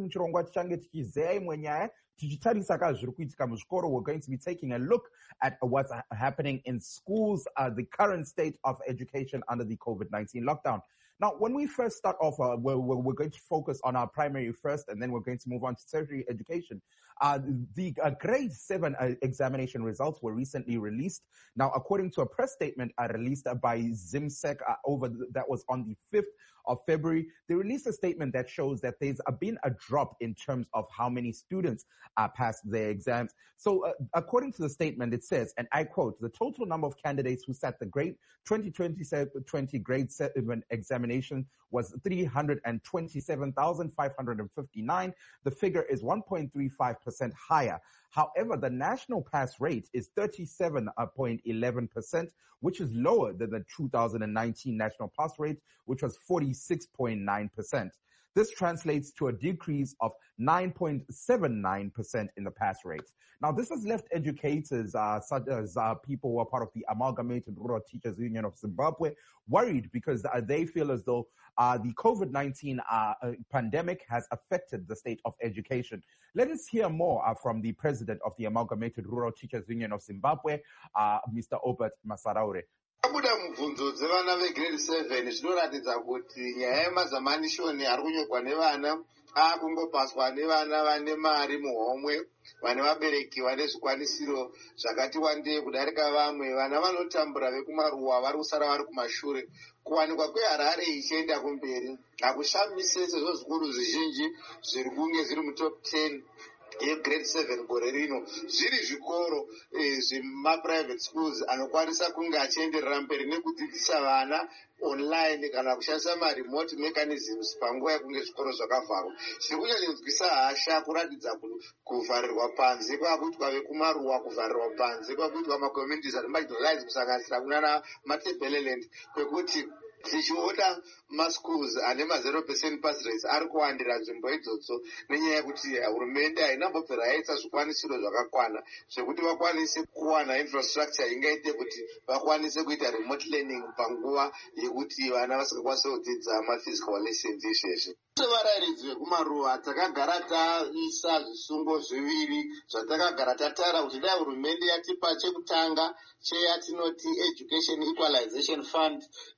we're going to be taking a look at what's happening in schools, uh, the current state of education under the COVID nineteen lockdown. Now, when we first start off, uh, we're, we're going to focus on our primary first, and then we're going to move on to tertiary education. Uh, the uh, grade seven uh, examination results were recently released. Now, according to a press statement uh, released uh, by ZimSec uh, over the, that was on the fifth of February, they released a statement that shows that there's uh, been a drop in terms of how many students uh, passed their exams. So, uh, according to the statement, it says, and I quote, the total number of candidates who sat the grade twenty twenty grade seven examination was three hundred twenty-seven thousand five hundred fifty-nine. The figure is one point three five percent higher. However, the national pass rate is thirty-seven point one one percent, which is lower than the two thousand nineteen national pass rate, which was forty-six point nine percent. This translates to a decrease of nine point seven nine percent in the pass rate. Now, this has left educators, uh, such as uh, people who are part of the Amalgamated Rural Teachers Union of Zimbabwe, worried because uh, they feel as though uh, the COVID nineteen uh, uh, pandemic has affected the state of education. Let us hear more uh, from the president of the Amalgamated Rural Teachers Union of Zimbabwe, uh, Mister Obert Masaraure. Abuda mubvunzo dzevana vegrade seven zvinoratidza kuti nyaya yemazamanishoni ari kunyorwa nevana akungopaswa nevana vane mari muhomwe, vane vabereki vane zvikwanisiro zvakati wandei kudarika vamwe. Vana vanotambura vekumaruwa vari kusara vari kumashure. Kuwanikwa kweHarare ichienda kumberi hakushamise sezvo zvikuru zvizhinji zviri kunge zviri mutop ten yegrade seven gore rino zviri zvikoro zvemaprivate schools anokwanisa kunge achienderera mberi nekudzidzisa vana online kana kushandisa maremote mechanisms panguva yekunge zvikoro zvakavharwa. Zviri kunyanyonzwisa hasha kuratidza kuvharirwa panze kwakuitwa vekumaruwa, kuvharirwa panze kwakuitwa macommunities ari marginalized kusanganisira kunana Matabeleland, kwekuti tichiona maschools ane ma zero percent pass rates ari kuwandira nzvimbo idzodzo nenyaya yekuti hurumende hainambobvira yaisa zvikwanisiro zvakakwana zvekuti vakwanise kuwana infrastructure ingaite kuti vakwanise kuita remote learning panguva yekuti vana vasingakwanise kudzidza maphysical lessons izvezvi. Sevarayiridzi vekumaruwa takagara taisa zvisungo zviviri zvatakagara tataura kuti dai hurumende yatipa chekutanga cheyatinoti education equalization fund yekuti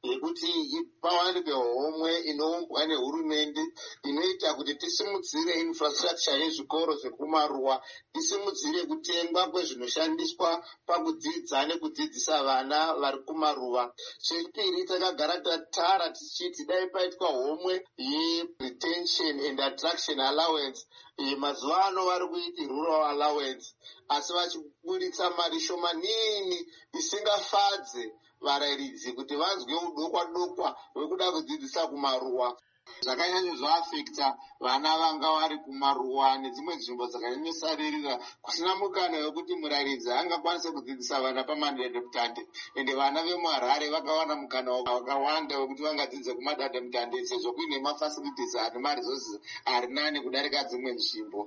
iyi pawanikwe homwe inoumbwa nehurumende inoita kuti tisimudzire infrastructure yezvikoro zvekumaruwa, tisimudzire kutengwa kwezvinoshandiswa pakudzidza nekudzidzisa vana vari kumaruwa. Chechipiri, takagara tatara tichiti dai paitwa homwe ye-retention and attraction allowance. Mazuva ano vari kuiti rural allowance, asi vachiburitsa mari shomanini isingafadze varairidzi kuti vanzwe udokwa dokwa hwekuda kudzidzisa kumaruwa. Zvakanyanya zvaafekta vana vanga vari kumaruwa nedzimwe nzvimbo dzakanyanyosarira kusina mukana wekuti murairidzi angakwanise kudzidzisa vana pamadandemutande, ende vana vemuHarare vakawana mukana wakawanda wekuti vangadzidze kumadandemutande sezvo kuine mafacilities ane maresources ari nani kudarika dzimwe nzvimbo.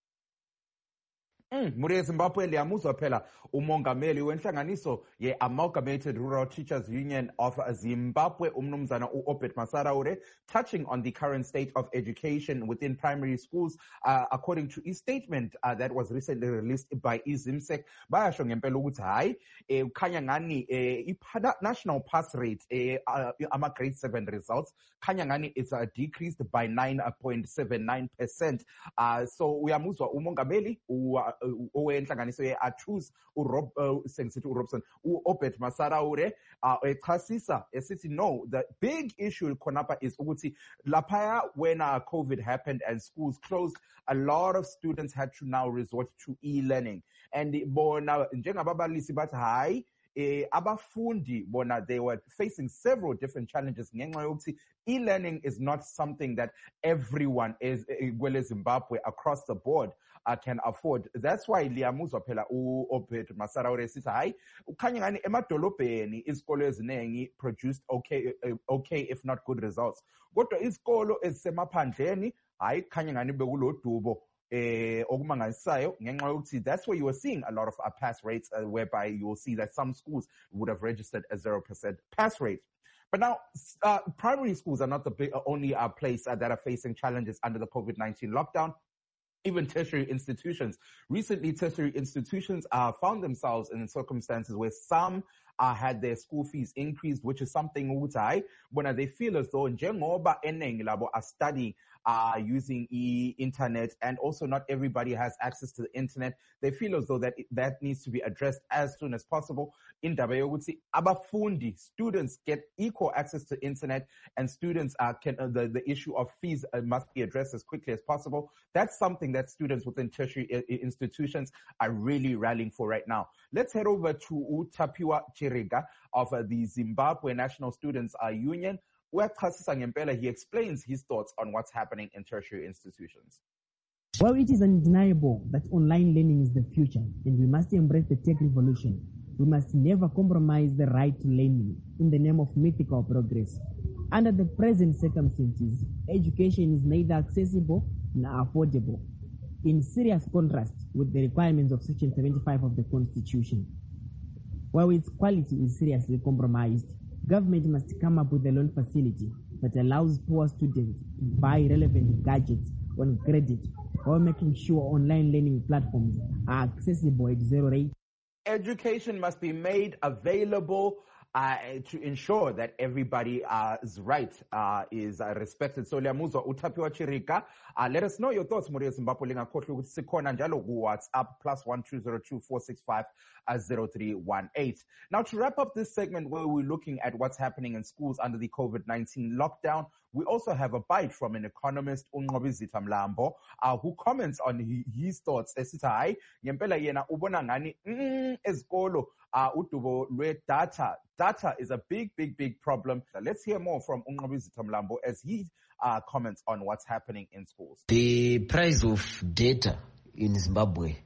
Mm, muri eZimbabwe liyamuzwa phela umongameli wenhlanganiso ye-Amalgamated Rural Teachers Union of Zimbabwe, umnumzana u-Obed Masaraure, touching on the current state of education within primary schools, uh, according to a statement uh, that was recently released by iZimSec. Bayasho ngempela ukuthi hayi eh khanya ngani eh national pass rate eh ama grade seven results khanya ngani it's uh, decreased by nine point seven nine percent. Uh, so uyamuzwa umongameli u owenhlanganiso ye-Atus uRob sengisithi uRobson uObed Masaraure echasisa esithi no, the big issue khonapha is ukuthi laphaya when uh, COVID happened and schools closed, a lot of students had to now resort to e-learning, and bona njengababalisi bathi hayi eh abafundi bona they were facing several different challenges ngenxa yokuthi e-learning is not something that everyone is kwele Zimbabwe across the board uh, can afford. That's why liyamuzwa phela uObed Masaraure sithi hayi ukhanya ngani emadolobheni izikolo eziningi produced okay uh, okay if not good results, kodwa izikolo ezisemaphandleni hayi khanya ngani bekulodubo eh okumangalisayo ngenxa yokuthi that's where you are seeing a lot of uh, pass rates uh, whereby you will see that some schools would have registered a zero percent pass rate. But now, uh, primary schools are not the big, uh, only uh, place uh, that are facing challenges under the COVID nineteen lockdown. Even tertiary institutions. Recently, tertiary institutions uh, found themselves in circumstances where some uh, had their school fees increased, which is something ukuthi when they feel as though njengoba eningi labo are studying uh, using e-internet, and also not everybody has access to the internet, they feel as though that that needs to be addressed as soon as possible. Indaba yokuthi abafundi, students get equal access to internet, and students uh, can uh, the, the issue of fees uh, must be addressed as quickly as possible. That's something that students within tertiary I- institutions are really rallying for right now. Let's head over to uTapiwa Chiriga of uh, the Zimbabwe National Students uh, Union, where Khasisa Ngempela, he explains his thoughts on what's happening in tertiary institutions. Well, it is undeniable that online learning is the future, and we must embrace the tech revolution. We must never compromise the right to learning in the name of mythical progress. Under the present circumstances, education is neither accessible nor affordable, in serious contrast with the requirements of Section seventy-five of the Constitution. While its quality is seriously compromised, government must come up with a loan facility that allows poor students to buy relevant gadgets on credit, while making sure online learning platforms are accessible at zero rate. Education must be made available uh, to ensure that everybody's uh, right uh, is uh, respected. So liyamuzwa uTapiwa Chirika. Uh, let us know your thoughts, Muri Zimbabwe. Lingakhohlwa ukuthi sikhona njalo ku WhatsApp plus one two zero two four six five zero three one eight. Now, to wrap up this segment where we're looking at what's happening in schools under the COVID nineteen lockdown, we also have a bite from an economist, uNqobizitha Mlambo, uh, who comments on his, his thoughts. Esithi hayi ngempela yena ubona ngani mm, ezikolo uh, udubo lwe data. Data is a big, big, big problem. So let's hear more from uNqobizitha Mlambo as he uh, comments on what's happening in schools. The price of data in Zimbabwe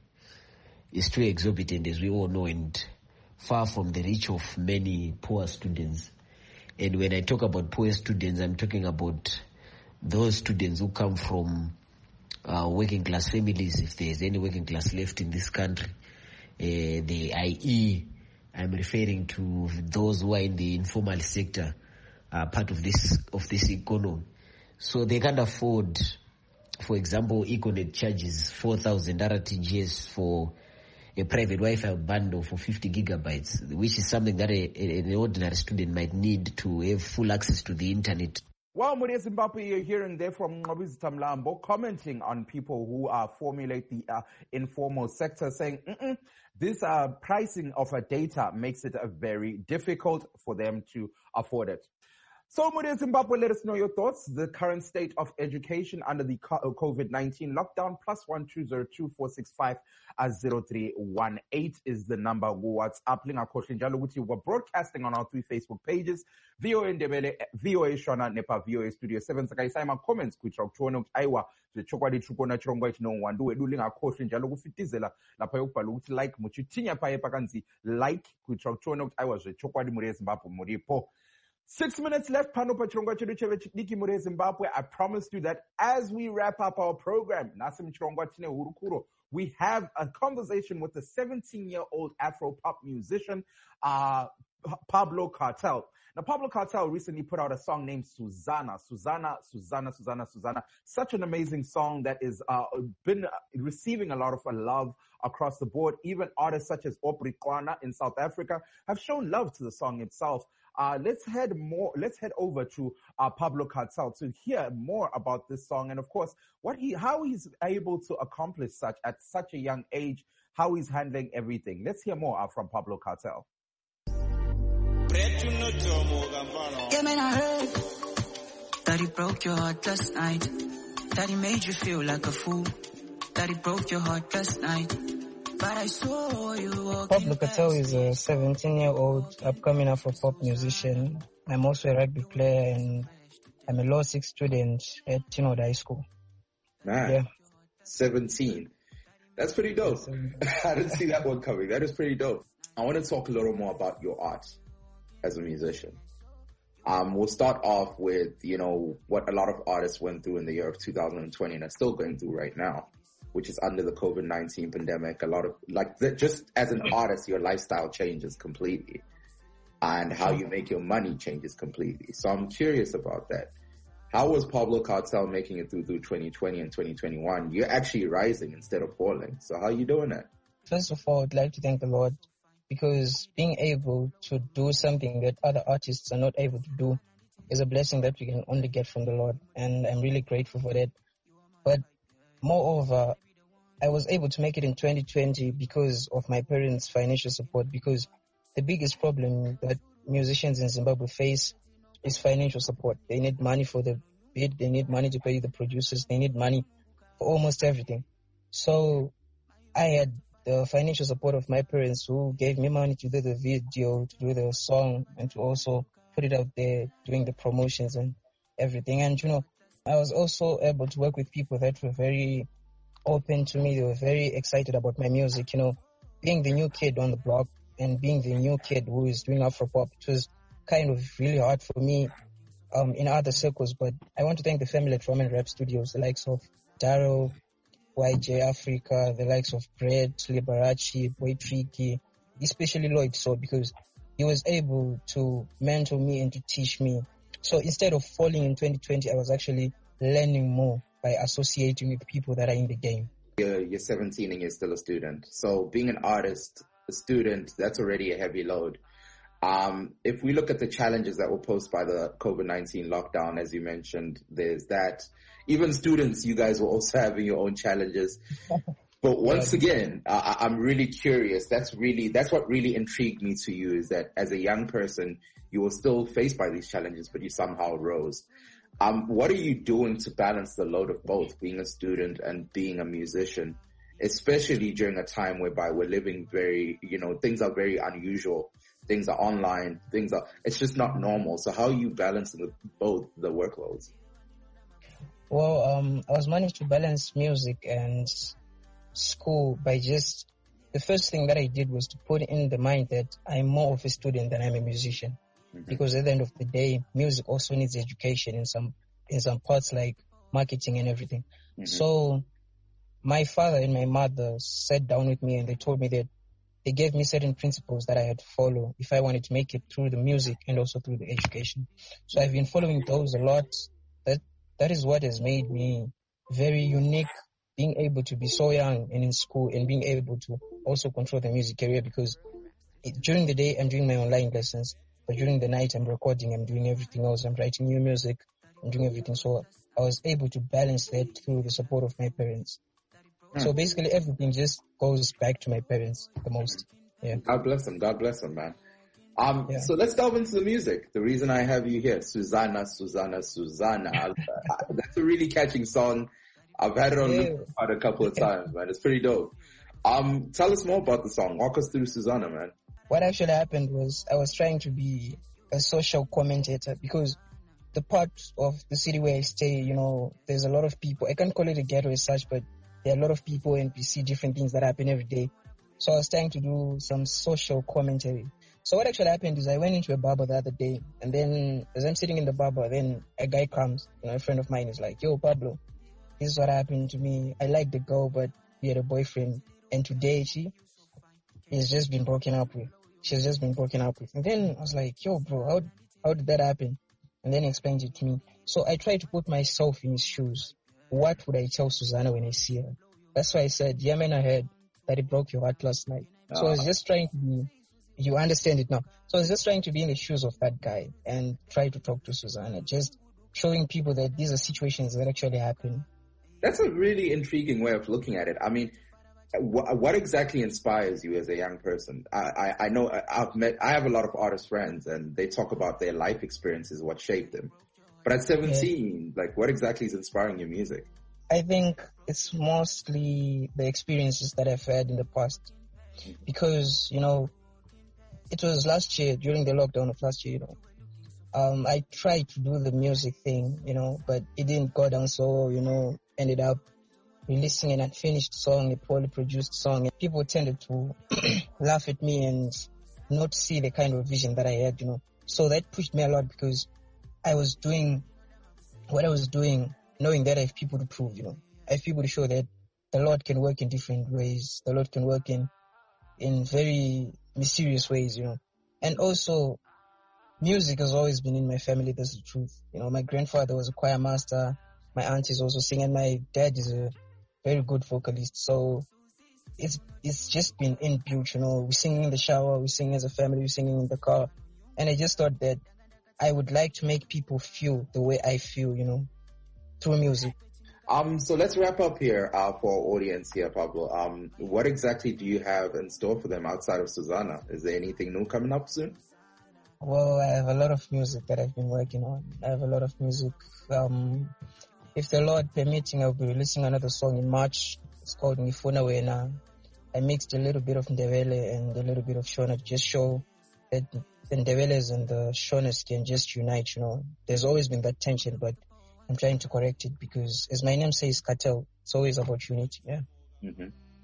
is too exorbitant, as we all know, and far from the reach of many poor students. And when I talk about poor students, I'm talking about those students who come from uh, working class families, if there's any working class left in this country. Uh, the that is, I'm referring to those who are in the informal sector, uh, part of this of this economy. So they can't afford, for example, Econet charges four thousand R T G S for a private Wi-Fi bundle for fifty gigabytes, which is something that a, a, an ordinary student might need to have full access to the internet. Well, Muria Zimbabwe, you're hearing there from Ngobizi Tamlambo commenting on people who uh, formulate the uh, informal sector, saying Mm-mm, this uh, pricing of a data makes it uh, very difficult for them to afford it. So, Muria Zimbabwe, let us know your thoughts. The current state of education under the COVID nineteen lockdown, plus one two zero two four six five zero three one eight is the number. WhatsApp. We're broadcasting on our three Facebook pages. V O A Ndebele, V O A Shona, Nepa, V O A Studio seven. Sakaisama comments, kucha kuchona aiwa, chokwadi chukona chirongwa chino wandu wedulinga akhohle njalo kufitizela lapha yokubhala ukuthi like muchitinya paye pakanzi like kucha kuchona aiwa chokwadi Muria Zimbabwe muripo. Six minutes left, Panopa Chirongwa Chiducheve Chidiki Muria Zimbabwe. I promised you that as we wrap up our program, Nasim Chirongwa Chine Urukuro, we have a conversation with a seventeen-year-old Afro-pop musician, uh, Pablo Cartel. Now, Pablo Cartel recently put out a song named Susanna. Susanna, Susanna, Susanna, Susanna. Such an amazing song that is uh, been receiving a lot of love across the board. Even artists such as Aubrey Kwana in South Africa have shown love to the song itself. Uh, let's head more, let's head over to uh, Pablo Cartel to hear more about this song and, of course, what he, how he's able to accomplish such at such a young age, how he's handling everything. Let's hear more uh, from Pablo Cartel. Yeah, man, I heard that he broke your heart last night, that he made you feel like a fool, that he broke your heart last night. But I saw you Pablo Cartel is a seventeen-year-old upcoming Afro-pop musician. I'm also a rugby player and I'm a law six student at Tinoda High School. Man, yeah. seventeen. That's pretty dope. I didn't see that one coming. That is pretty dope. I want to talk a little more about your art as a musician. Um, we'll start off with, you know, what a lot of artists went through in the year of two thousand twenty and are still going through right now, which is under the COVID nineteen pandemic. A lot of, like, just as an artist, your lifestyle changes completely and how you make your money changes completely. So I'm curious about that. How was Pablo Cartel making it through through twenty twenty and twenty twenty-one? You're actually rising instead of falling. So how are you doing that? First of all, I'd like to thank the Lord because being able to do something that other artists are not able to do is a blessing that we can only get from the Lord. And I'm really grateful for that. But moreover, I was able to make it in twenty twenty because of my parents' financial support, because the biggest problem that musicians in Zimbabwe face is financial support. They need money for the bid, they need money to pay the producers, they need money for almost everything. So I had the financial support of my parents who gave me money to do the video, to do the song, and to also put it out there, doing the promotions and everything. And, you know, I was also able to work with people that were very open to me. They were very excited about my music. You know, being the new kid on the block and being the new kid who is doing Afro-pop, it was kind of really hard for me um, in other circles. But I want to thank the family at Roman Rap Studios, the likes of Daryl, Y J Africa, the likes of Brett, Liberace, Boy Tricky, especially Lloyd So, because he was able to mentor me and to teach me. So instead of falling in twenty twenty, I was actually learning more by associating with people that are in the game. You're, you're seventeen and you're still a student. So being an artist, a student, that's already a heavy load. Um, if we look at the challenges that were posed by the COVID nineteen lockdown, as you mentioned, there's that. Even students, you guys were also having your own challenges. But once again, uh, I'm really curious. That's really, that's what really intrigued me to you, is that as a young person, you were still faced by these challenges, but you somehow rose. Um, what are you doing to balance the load of both, being a student and being a musician, especially during a time whereby we're living very, you know, things are very unusual. Things are online, things are, it's just not normal. So how are you balancing the, both the workloads? Well, um, I was managed to balance music and school by just, the first thing that I did was to put in the mind that I'm more of a student than I'm a musician. Mm-hmm. Because at the end of the day, music also needs education in some, in some parts like marketing and everything. Mm-hmm. So my father and my mother sat down with me and they told me that they gave me certain principles that I had to follow if I wanted to make it through the music and also through the education. So I've been following those a lot. That That is what has made me very unique being able to be so young and in school and being able to also control the music career, because it, during the day I'm doing my online lessons, but during the night I'm recording, I'm doing everything else, I'm writing new music, I'm doing everything. So I was able to balance that through the support of my parents. Hmm. So basically everything just goes back to my parents the most. Yeah. God bless them. God bless them, man. Um, yeah. So let's delve into the music. The reason I have you here, Susanna, Susanna, Susanna. That's a really catching song. I've had it on yeah. loop quite a couple of times, man. It's pretty dope. Um, tell us more about the song. Walk us through Susanna, man. What actually happened was I was trying to be a social commentator, because the part of the city where I stay, you know, there's a lot of people. I can't call it a ghetto as such, but there are a lot of people and we see different things that happen every day. So I was trying to do some social commentary. So what actually happened is I went into a barber the other day, and then as I'm sitting in the barber, then a guy comes, you know, a friend of mine is like, yo, Pablo, this is what happened to me. I like the girl, but we had a boyfriend, and today she has just been broken up with. She's just been broken up with. And then I was like, yo, bro, how, how did that happen? And then he explained it to me. So I tried to put myself in his shoes. What would I tell Susanna when I see her? That's why I said, yeah, man, I heard that it broke your heart last night. So I was just trying to be, you understand it now. So I was just trying to be in the shoes of that guy and try to talk to Susanna, just showing people that these are situations that actually happen. That's a really intriguing way of looking at it. I mean, wh- what exactly inspires you as a young person? I, I, I know I've met, I have a lot of artist friends, and they talk about their life experiences, what shaped them. But at seventeen, yeah. like, what exactly is inspiring your music? I think it's mostly the experiences that I've had in the past. Because, you know, it was last year, during the lockdown of last year, you know, um, I tried to do the music thing, you know, but it didn't go down, so, you know, ended up releasing an unfinished song, a poorly produced song, and people tended to laugh at me and not see the kind of vision that I had, you know. So that pushed me a lot, because I was doing what I was doing, knowing that I have people to prove, you know. I have people to show that the Lord can work in different ways. The Lord can work in, in very mysterious ways, you know. And also, music has always been in my family, that's the truth. You know, my grandfather was a choir master. My aunt is also singing. My dad is a very good vocalist. So it's it's just been inbuilt, you know. We're singing in the shower, we're singing as a family, we're singing in the car. And I just thought that I would like to make people feel the way I feel, you know, through music. Um, so let's wrap up here uh, for our audience here, Pablo. Um, what exactly do you have in store for them outside of Susanna? Is there anything new coming up soon? Well, I have a lot of music that I've been working on. I have a lot of music. Um, if the Lord permitting, I'll be releasing another song in March. It's called Ngifuna Wena. I mixed a little bit of Ndebele and a little bit of Shona to just show that the Ndebeles and the Shonas can just unite, you know. There's always been that tension, but I'm trying to correct it, because as my name says, cartel, it's always about unity, yeah. Mm-hmm.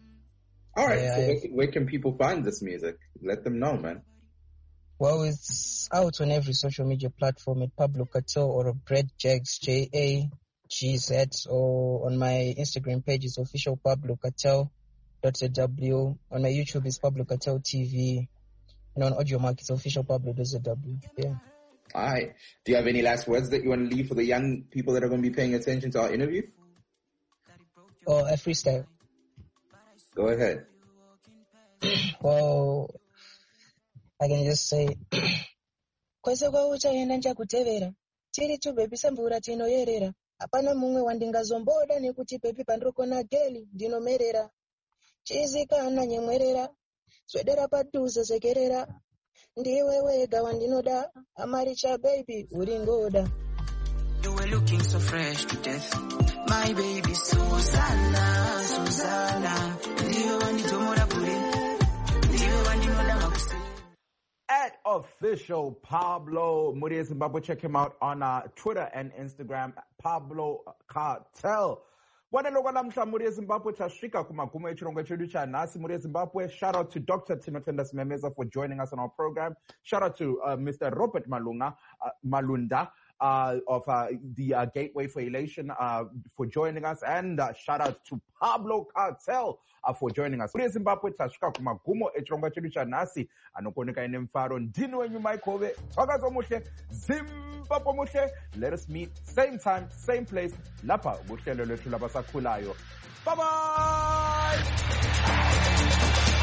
All right, yeah, so I, where, where can people find this music? Let them know, man. Well, it's out on every social media platform at Pablo Cartel or Brett Jags, J A G Z, or on my Instagram page is official Pablo Cartel dot Z W. On my YouTube is Pablo Cartel T V. And on Audio Mark it's official Pablo dot Z W. Yeah. All right. Do you have any last words that you want to leave for the young people that are going to be paying attention to our interview? Oh, a freestyle. Go ahead. Well, I can just say, kwese kwa uchaenda nchakutevera tiri tubebisa mvura tinoyerera apana mumwe wandingazomboda nekuti pepi pandrokona geli ndinomerera chizikana nyemwerera swedera padhuze zekerera ndiwe wega wandinoda amaricha baby uringoda. You were looking so fresh to death, my baby Susanna, Susanna ndiwe wanditomora kure ndiwe wandinoda makuse. At official Pablo Muri Zimbabwe. Check him out on uh, Twitter and Instagram, Pablo Cartel. Wanelokwa namhla Muri Zimbabwe tasvika kumagumo echirongwa chedu chanhasi Muri Zimbabwe. Shout out to Doctor Tinotenda Simemeza for joining us on our program. Shout out to uh, Mister Robert Malunga, uh, Malunda. uh, of uh, the uh, Gateway for Elation uh, for joining us, and uh, shout out to Pablo Cartel uh, for joining us. Kuri Zimbabwe tasvika kumagumo echirongwa chedu chanhasi anokuoneka ine mufaro. Ndini wenyu Mike Hove, Tsvakazo muhle, Zimbabwe muhle. Let us meet same time, same place, lapha kuhlelo lwethu labasakhulayo. Bye bye.